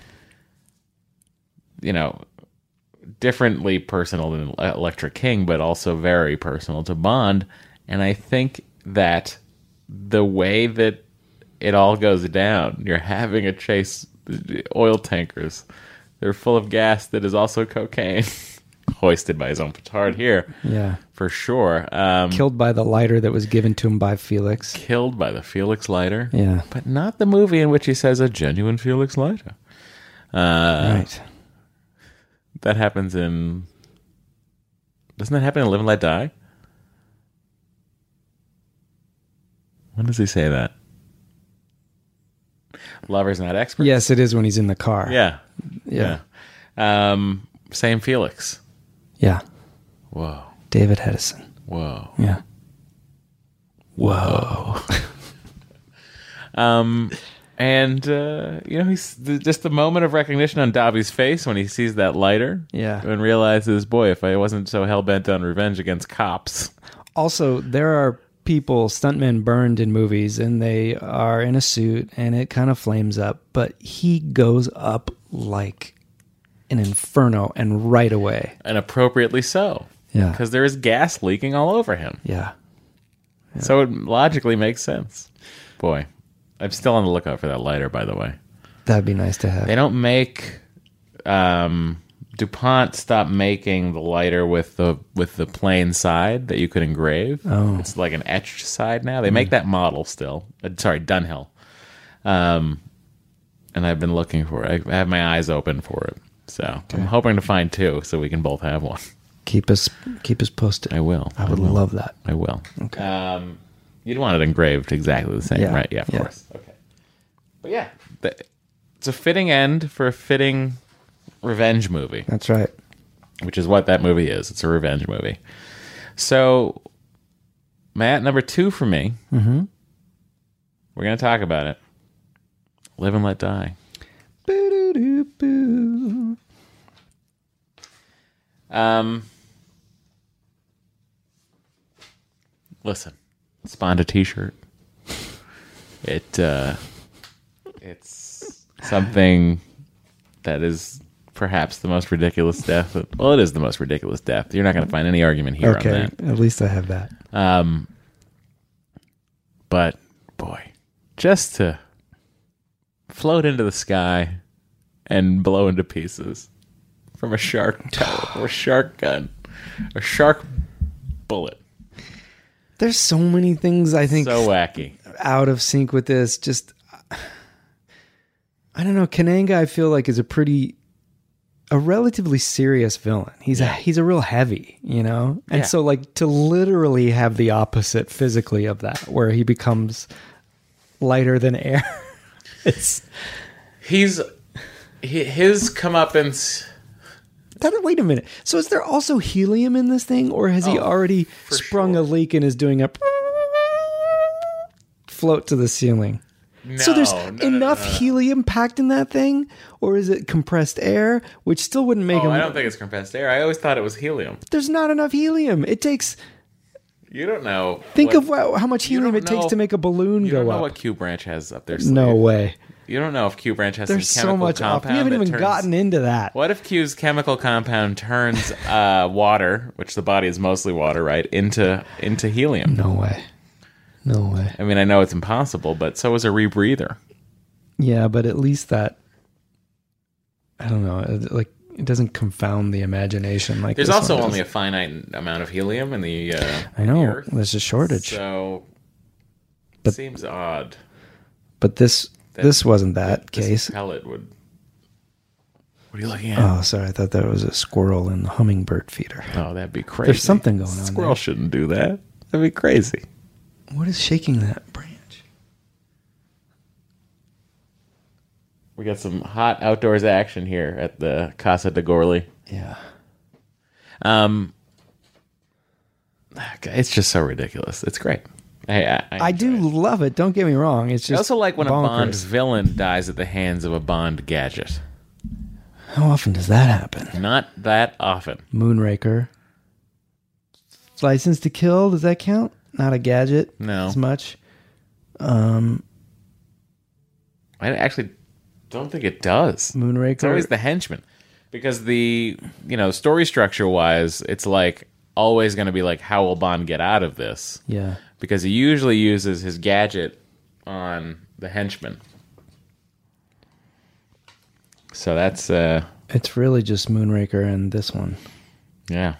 you know, differently personal than Electric King, but also very personal to Bond. And I think that the way that it all goes down, you're having a chase, oil tankers, they're full of gas that is also cocaine, hoisted by his own petard here, Yeah. for sure. Um, Killed by the lighter that was given to him by Felix. killed by the Felix lighter. Yeah. But not the movie in which he says a genuine Felix lighter. Uh, Right. That happens in... Doesn't that happen in Live and Let Die? When does he say that? Lovers Not Experts? Yes, it is when he's in the car. Yeah. Yeah. Yeah. Um, same Felix. Yeah. Whoa. David Hedison. Whoa. Yeah. Whoa. um, and, uh, you know, he's th- just the moment of recognition on Dobby's face when he sees that lighter. Yeah. And realizes, boy, if I wasn't so hell-bent on revenge against cops. Also, there are people, stuntmen burned in movies, and they are in a suit, and it kind of flames up, but he goes up like an inferno, and right away. And appropriately so. Yeah. Because there is gas leaking all over him. Yeah. So it logically makes sense. Boy, I'm still on the lookout for that lighter, by the way. That'd be nice to have. They don't make... Um, DuPont stopped making the lighter with the with the plain side that you could engrave. Oh. It's like an etched side now. They make that model still. Uh, sorry, Dunhill. Um, and I've been looking for it. I have my eyes open for it. So I'm hoping to find two so we can both have one. Keep us keep us posted. I will. I would will. love that. I will. Okay. Um, you'd want it engraved exactly the same, Yeah, right? Yeah, of yeah. course. Okay. But yeah, the, it's a fitting end for a fitting revenge movie, That's right. which is what that movie is. It's a revenge movie. So, Matt, number two for me, Mm-hmm. we're going to talk about it. Live and Let Die. Boo-doo-doo-boo. Um, listen, spawned a T-shirt. It uh, it's something that is perhaps the most ridiculous death. Well, it is the most ridiculous death. You're not going to find any argument here Okay, on that. at least I have that. Um, but boy, just to float into the sky and blow into pieces from a shark or a shark gun, a shark bullet. There's so many things I think So wacky. out of sync with this. Just, I don't know. Kananga, I feel like, is a pretty, a relatively serious villain. He's Yeah. a he's a real heavy, you know. And Yeah. so, like, to literally have the opposite physically of that, where he becomes lighter than air. It's He's he, his comeuppance. that, wait a minute. So is there also helium in this thing, or has he Oh, already for sprung sure. a leak and is doing a float to the ceiling? No, so there's no, no, enough no, no, no. helium packed in that thing, or is it compressed air, which still wouldn't make Oh, him? I don't think it's compressed air. I always thought it was helium. There's not enough helium. It takes. You don't know. Think what, of how, how much you helium don't it takes know- to make a balloon You go don't know up. what Q Branch has up there. No way. You don't know if Q Branch has There's some so chemical much off. compound. We haven't that even turns- gotten into that. What if Q's chemical compound turns uh, water, which the body is mostly water, right, into into helium? No way. No way. I mean, I know it's impossible, but so is a rebreather. Yeah, but at least that. I don't know. it- Like it doesn't confound the imagination. Like There's this also one only a does. finite amount of helium in the. Uh, I know. the Earth, There's a shortage, so But- seems odd. but this That- this wasn't that This case. pellet would. What are you looking at? Oh, sorry. I thought that was a squirrel in the hummingbird feeder. Oh, that'd be crazy. There's something going on Squirrel there. shouldn't do that. That'd be crazy. What is shaking that branch? We got some hot outdoors action here at the Casa de Gorley. Yeah. Um, it's just so ridiculous. It's great. I, I, I, I do enjoy it. love it. Don't get me wrong. It's I just also like when bonkers. a Bond villain dies at the hands of a Bond gadget. How often does that happen? Not that often. Moonraker. License to Kill. Does that count? Not a gadget. No. As much. Um, I actually don't think it does. Moonraker. It's always the henchman. Because the, you know, story structure wise, it's like always going to be like, how will Bond get out of this? Yeah. Because he usually uses his gadget on the henchman. So that's, uh, It's really just Moonraker and this one. yeah.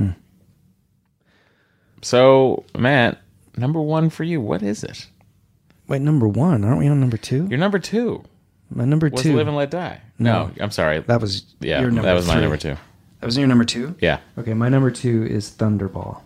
So, Matt, number one for you, what is it? Wait, number one. Aren't we on number two? Your number two My number was two. Live and Let Die. No, No. I'm sorry. That was yeah, your number that was my three. number two. That was your number two? Yeah. Okay, my number two is Thunderball.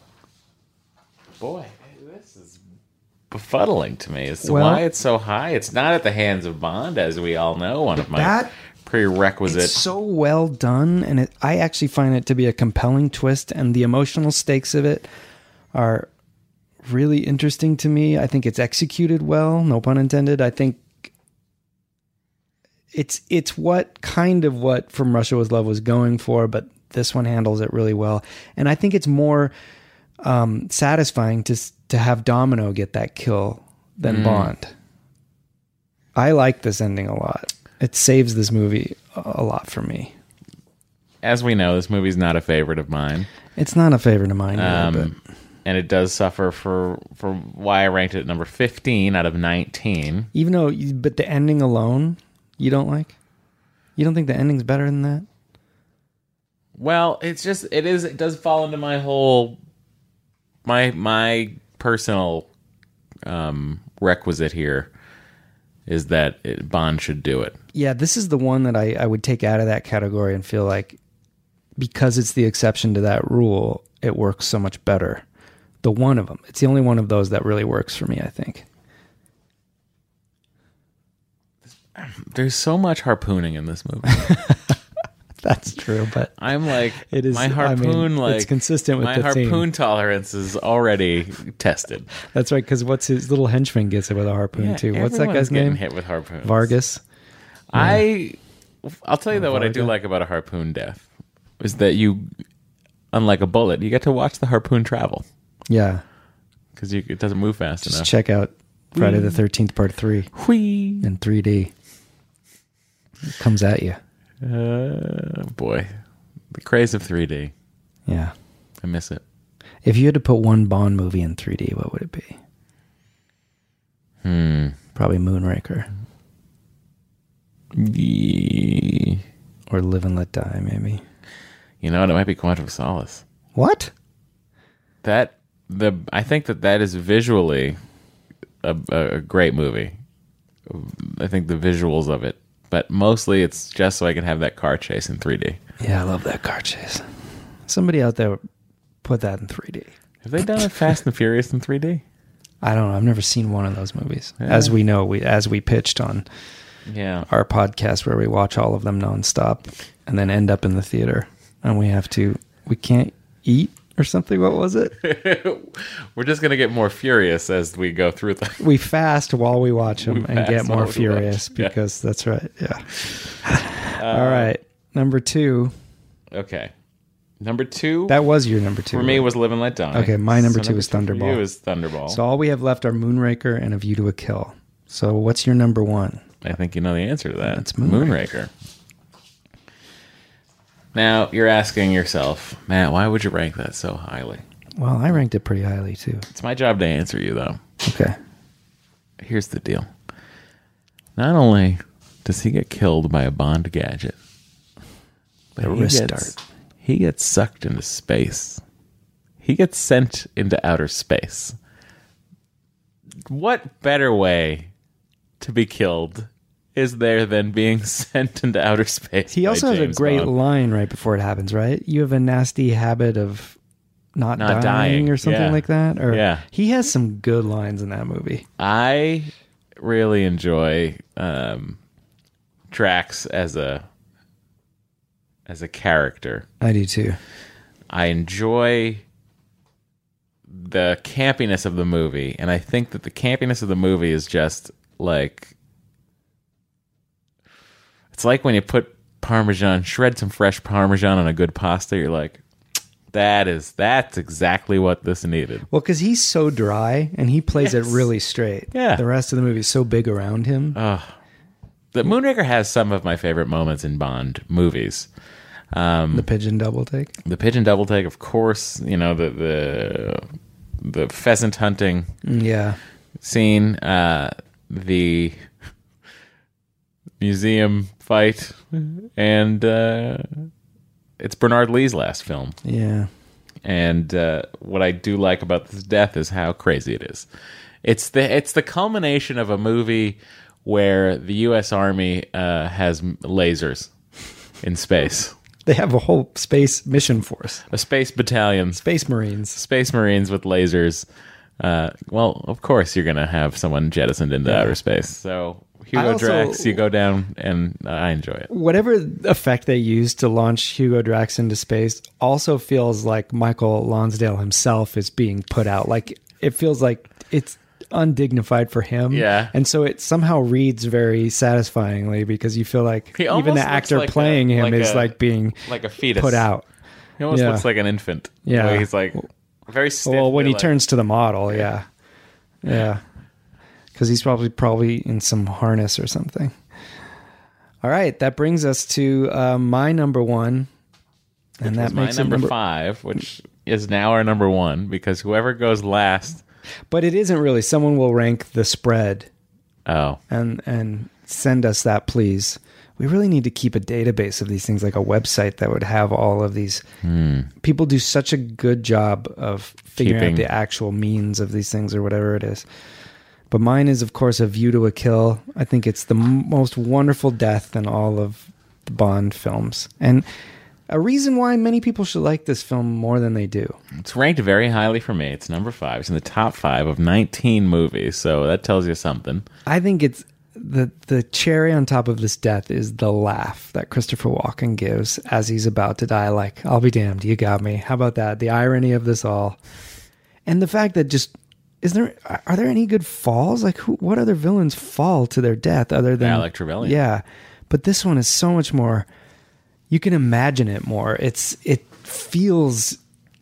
Boy, this is befuddling to me as to Well- why it's so high. It's not at the hands of Bond, as we all know, one of my That- prerequisite. It's so well done, and it, I actually find it to be a compelling twist, and the emotional stakes of it are really interesting to me. I think it's executed well, no pun intended. I think it's it's what kind of what From Russia With Love was going for, but this one handles it really well. And I think it's more um, satisfying to s- to have Domino get that kill than Bond. I like this ending a lot. It saves this movie a a lot for me. As we know, this movie's not a favorite of mine. It's not a favorite of mine, either, Um, and it does suffer for, for why I ranked it at number fifteen out of nineteen. but even though, you- but the ending alone, you don't like. You don't think the ending's better than that? Well, it's just it is it does fall into my whole my my personal um, requisite here is that it, Bond should do it. Yeah, this is the one that I, I would take out of that category and feel like because it's the exception to that rule, it works so much better. The one of them. It's the only one of those that really works for me, I think. There's so much harpooning in this movie. That's true, but I'm like It is- my I harpoon mean, like it's consistent with my the theme. harpoon tolerance is already tested. that's right, because what's his little henchman gets it with a harpoon, Yeah, too. What's that everyone's guy's getting name? Hit with harpoons. Vargas. I, I'll tell you though, what I do Varga. like about a harpoon death is that you, unlike a bullet, you get to watch the harpoon travel Yeah. because it doesn't move fast Just enough. check out Friday the thirteenth Part three Whee! in three D. It comes at you. Uh, boy, the craze of three D. Yeah. I miss it. If you had to put one Bond movie in three D, what would it be? Hmm. Probably Moonraker. Ye- Or Live and Let Die, maybe. You know what? It might be Quantum of Solace. What? That the I think that that is visually a, a great movie. I think the visuals of it, but mostly it's just so I can have that car chase in three D. Yeah, I love that car chase. Somebody out there put that in three D. Have they done a Fast and Furious in three D? I don't know. I've never seen one of those movies. Yeah. As we know, we as we pitched on Yeah. our podcast where we watch all of them nonstop and then end up in the theater and we have to, we can't eat or something. What was it? We're just going to get more furious as we go through them. We fast while we watch them We and fast get more while we furious watch, yeah. because that's right. Yeah. All right. Number two. Okay. Number two. That was your number two. for me right? was Live and Let Die. Okay, my number So two is for Thunderball. You is Thunderball. So all we have left are Moonraker and A View to a Kill. So what's your number one? I think you know the answer to that. It's Moonraker. Moonraker. Now, you're asking yourself, Matt, why would you rank that so highly? Well, I ranked it pretty highly too. It's my job to answer you, though. Okay. Here's the deal. Not only does he get killed by a Bond gadget, but The he wrist gets, dart. he gets sucked into space. He gets sent into outer space. What better way to be killed is there than being sent into outer space? He by also has a James great Bond? line right before it happens, right? You have a nasty habit of not, Not dying, dying, or something yeah. like that. Or Yeah. he has some good lines in that movie. I really enjoy um, Drax as a as a character. I do too. I enjoy the campiness of the movie, and I think that the campiness of the movie is just like it's like when you put Parmesan, shred some fresh Parmesan on a good pasta. You're like, that is that's exactly what this needed. Well, because he's so dry and he plays Yes. it really straight. Yeah. The rest of the movie is so big around him. The Moonraker has some of my favorite moments in Bond movies. Um, the pigeon double take. the pigeon double take, of course. You know the the the pheasant hunting Yeah. scene, uh, the museum fight, and uh, it's Bernard Lee's last film. Yeah. And uh, what I do like about this death is how crazy it is. It's the it's the culmination of a movie where the U S Army uh, has m- lasers in space, They have a whole space mission force. a space battalion, Space Marines. space marines with lasers. Uh, well, of course you're gonna have someone jettisoned into Yeah. outer space. So Hugo I also- Drax, you go down, and I enjoy it. Whatever effect they used to launch Hugo Drax into space also feels like Michael Lonsdale himself is being put out. Like it feels like it's undignified for him. Yeah. And so it somehow reads very satisfyingly because you feel like He even almost the looks actor like a- playing him like is a- like being Like a fetus put out. He almost Yeah. looks like an infant. Yeah. The way he's like very stiff. Well, when he like- turns to the model, yeah. Yeah. Because he's probably probably in some harness or something. All right, that brings us to uh, my number one. And that was my makes number, it number five, which is now our number one, because whoever goes last. But it isn't really. Someone will rank the spread Oh, and and send us that, please. We really need to keep a database of these things, like a website that would have all of these. People do such a good job of figuring Keeping- out the actual means of these things or whatever it is. But mine is, of course, A View to a Kill. I think it's the m- most wonderful death in all of the Bond films. And a reason why many people should like this film more than they do. it's ranked very highly for me. It's number five. It's in the top five of nineteen movies, so that tells you something. I think it's the the cherry on top of this death is the laugh that Christopher Walken gives as he's about to die. Like, I'll be damned, you got me. How about that? The irony of this all, and the fact that just is there are there any good falls? Like, who? What other villains fall to their death other than Alec Trevelyan. Yeah, but this one is so much more. You can imagine it more. It's it feels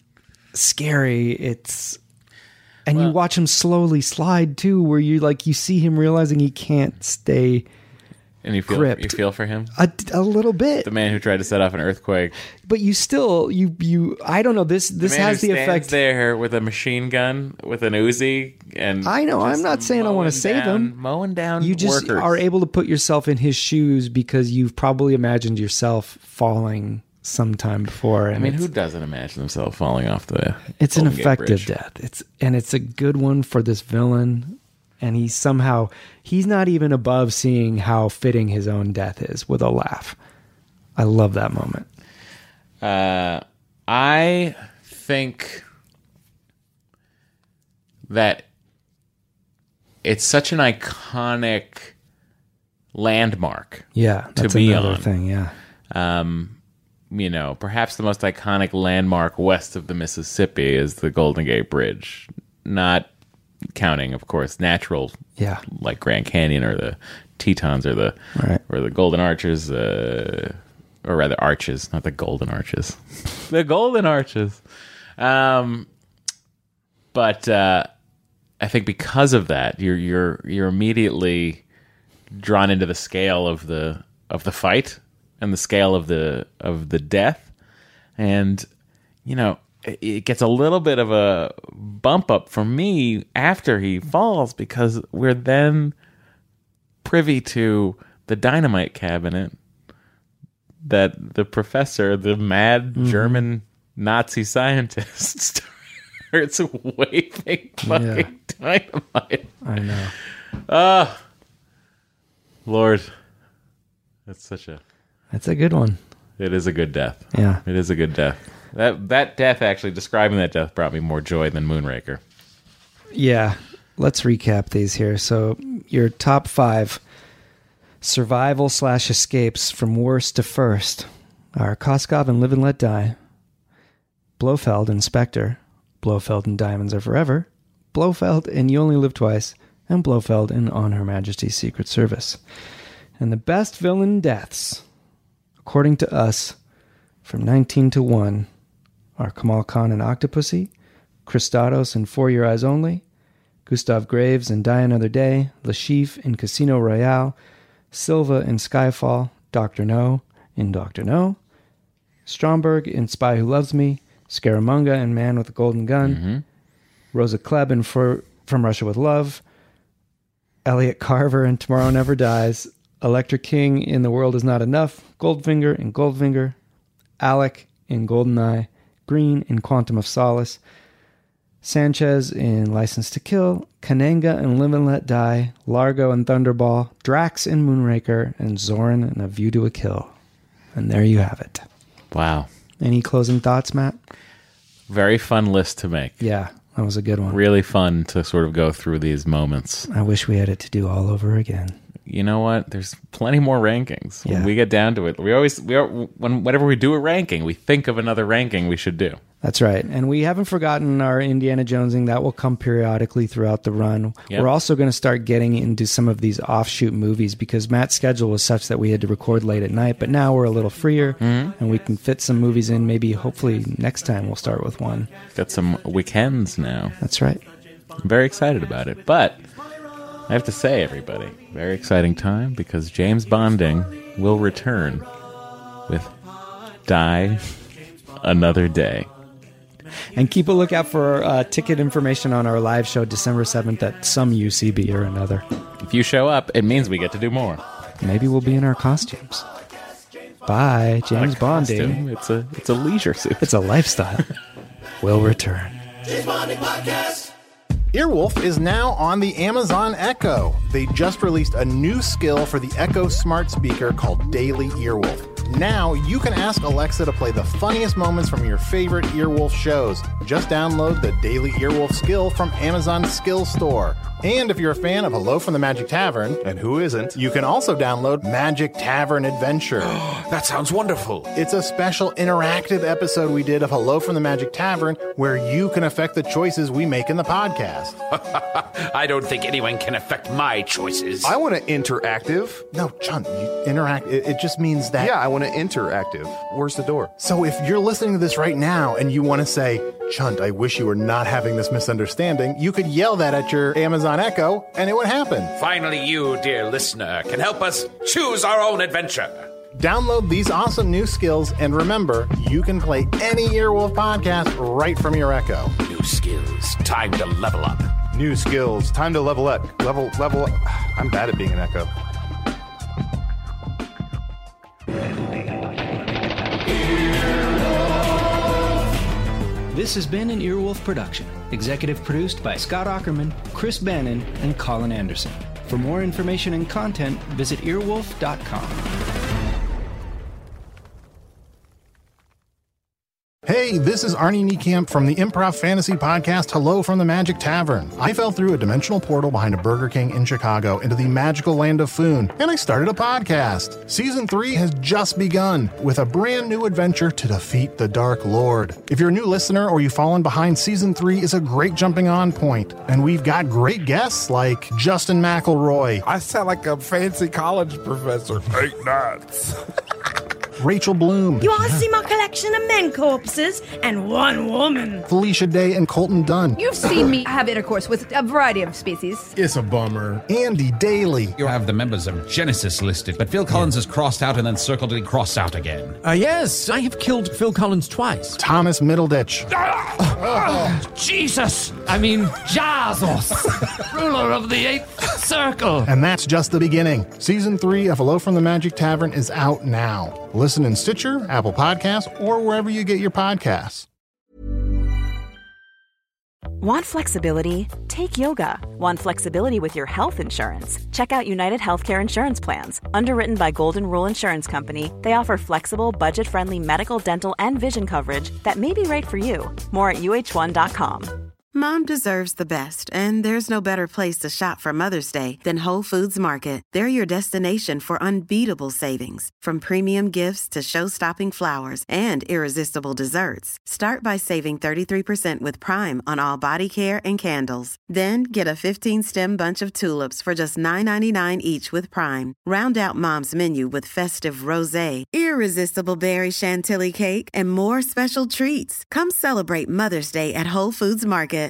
scary. It's and you Well- watch him slowly slide too, where you like you see him realizing he can't stay And you feel Gripped. you feel for him, a, a little bit, the man who tried to set off an earthquake. but you still you you. I don't know. This this the man has who the stands effect. there with a machine gun, with an Uzi, and I know, I'm just not saying I wanna mowing save down- him. mowing down. You just workers. are able to put yourself in his shoes because you've probably imagined yourself falling sometime before. And I mean, it's- who doesn't imagine himself falling off the? It's an Golden Gate effective Bridge? death. It's and it's a good one for this villain. And he somehow he's not even above seeing how fitting his own death is with a laugh. I love that moment. Uh, I think that it's such an iconic landmark. Yeah, that's to be another on. thing. Yeah, Um, you know, perhaps the most iconic landmark west of the Mississippi is the Golden Gate Bridge. Not counting, of course, natural, yeah, like Grand Canyon or the Tetons or the Right. or the Golden Arches, uh, or rather Arches, not the Golden Arches, the Golden Arches. Um, but uh, I think because of that, you're you're you're immediately drawn into the scale of the of the fight and the scale of the of the death, and you know it, it gets a little bit of a bump up for me after he falls, because we're then privy to the dynamite cabinet that the professor, the mad Mm-hmm. German Nazi scientist, starts waving fucking Yeah. dynamite. I know. Ah, Lord, that's such a. That's a good one. It is a good death. Yeah. It is a good death. That that death, actually, describing that death brought me more joy than Moonraker. Yeah. Let's recap these here. So your top five survival slash escapes from worst to first are Koskov and Live and Let Die, Blofeld and Spectre, Blofeld and Diamonds Are Forever, Blofeld and You Only Live Twice, and Blofeld and On Her Majesty's Secret Service. And the best villain deaths, according to us, from nineteen to one, are Kamal Khan and Octopussy, Christados and For Your Eyes Only, Gustav Graves in Die Another Day, Lashif in Casino Royale, Silva in Skyfall, Doctor No in Doctor No, Stromberg in Spy Who Loves Me, Scaramanga in Man with a Golden Gun, Mm-hmm. Rosa Klebb in For, From Russia with Love, Elliot Carver in Tomorrow Never Dies, Electra King in The World Is Not Enough, Goldfinger in Goldfinger, Alec in Goldeneye, Green in Quantum of Solace, Sanchez in License to Kill, Kananga in Live and Let Die, Largo in Thunderball, Drax in Moonraker, and Zoran in A View to a Kill. And there you have it. Wow. Any closing thoughts, Matt? Very fun list to make. Yeah, that was a good one. Really fun to sort of go through these moments. I wish we had it to do all over again. You know what? There's plenty more rankings. When Yeah. we get down to it, we always we are when whenever we do a ranking, we think of another ranking we should do. That's right. And we haven't forgotten our Indiana Jonesing. That will come periodically throughout the run. Yep. We're also going to start getting into some of these offshoot movies because Matt's schedule was such that we had to record late at night, but now we're a little freer Mm-hmm. and we can fit some movies in. Maybe hopefully next time we'll start with one. Got some weekends now. That's right. I'm very excited about it. But I have to say, everybody, very exciting time because James Bonding will return with Die Another Day. And keep a lookout for uh, ticket information on our live show December seventh at some U C B or another. If you show up, it means we get to do more. Maybe we'll be in our costumes. Bye, James Bonding. Costume. It's a it's a leisure suit. It's a lifestyle. We'll return. James Bonding Podcast. Earwolf is now on the Amazon Echo. They just released a new skill for the Echo smart speaker called Daily Earwolf. Now you can ask Alexa to play the funniest moments from your favorite Earwolf shows. Just download the Daily Earwolf skill from Amazon's Skill Store. And if you're a fan of Hello from the Magic Tavern, And who isn't? you can also download Magic Tavern Adventure. That sounds wonderful. It's a special interactive episode we did of Hello from the Magic Tavern where you can affect the choices we make in the podcast. I don't think anyone can affect my choices. I want to interactive. No, Chunt, you interact. It, it just means that. Yeah, I want to interactive. Where's the door? So if you're listening to this right now and you want to say, Chunt, I wish you were not having this misunderstanding, you could yell that at your Amazon Echo and it would happen. Finally, you, dear listener, can help us choose our own adventure. Download these awesome new skills and remember, you can play any Earwolf podcast right from your Echo. New skills. Time to level up. New skills. Time to level up. Level, level. I'm bad at being an echo. This has been an Earwolf production, executive produced by Scott Ackerman, Chris Bannon, and Colin Anderson. For more information and content, visit earwolf dot com. Hey, Hey, this is Arnie Niekamp from the improv fantasy podcast Hello from the Magic Tavern. I fell through a dimensional portal behind a Burger King in Chicago into the magical land of Foon, and I started a podcast. Season three has just begun with a brand new adventure to defeat the Dark Lord. If you're a new listener or you've fallen behind, season three is a great jumping on point, and we've got great guests like Justin McElroy. I sound like a fancy college professor. Eight nuts. Rachel Bloom. You want to see my collection of men corpses and one woman? Felicia Day and Colton Dunn. You've seen me have intercourse with a variety of species. It's a bummer. Andy Daly. You have the members of Genesis listed, but Phil Collins is crossed out and then circled and crossed out again. Uh, yes, I have killed Phil Collins twice. Thomas Middleditch. Oh, Jesus! I mean, Jesus! Ruler of the Eighth Circle! And that's just the beginning. Season three of Hello from the Magic Tavern is out now. Listen in Stitcher, Apple Podcasts, or wherever you get your podcasts. Want flexibility? Take yoga. Want flexibility with your health insurance? Check out United Healthcare Insurance Plans. Underwritten by Golden Rule Insurance Company, they offer flexible, budget-friendly medical, dental, and vision coverage that may be right for you. More at U H one dot com. Mom deserves the best, and there's no better place to shop for Mother's Day than Whole Foods Market. They're your destination for unbeatable savings, from premium gifts to show-stopping flowers and irresistible desserts. Start by saving thirty-three percent with Prime on all body care and candles. Then get a fifteen-stem bunch of tulips for just nine ninety-nine each with Prime. Round out Mom's menu with festive rosé, irresistible berry chantilly cake, and more special treats. Come celebrate Mother's Day at Whole Foods Market.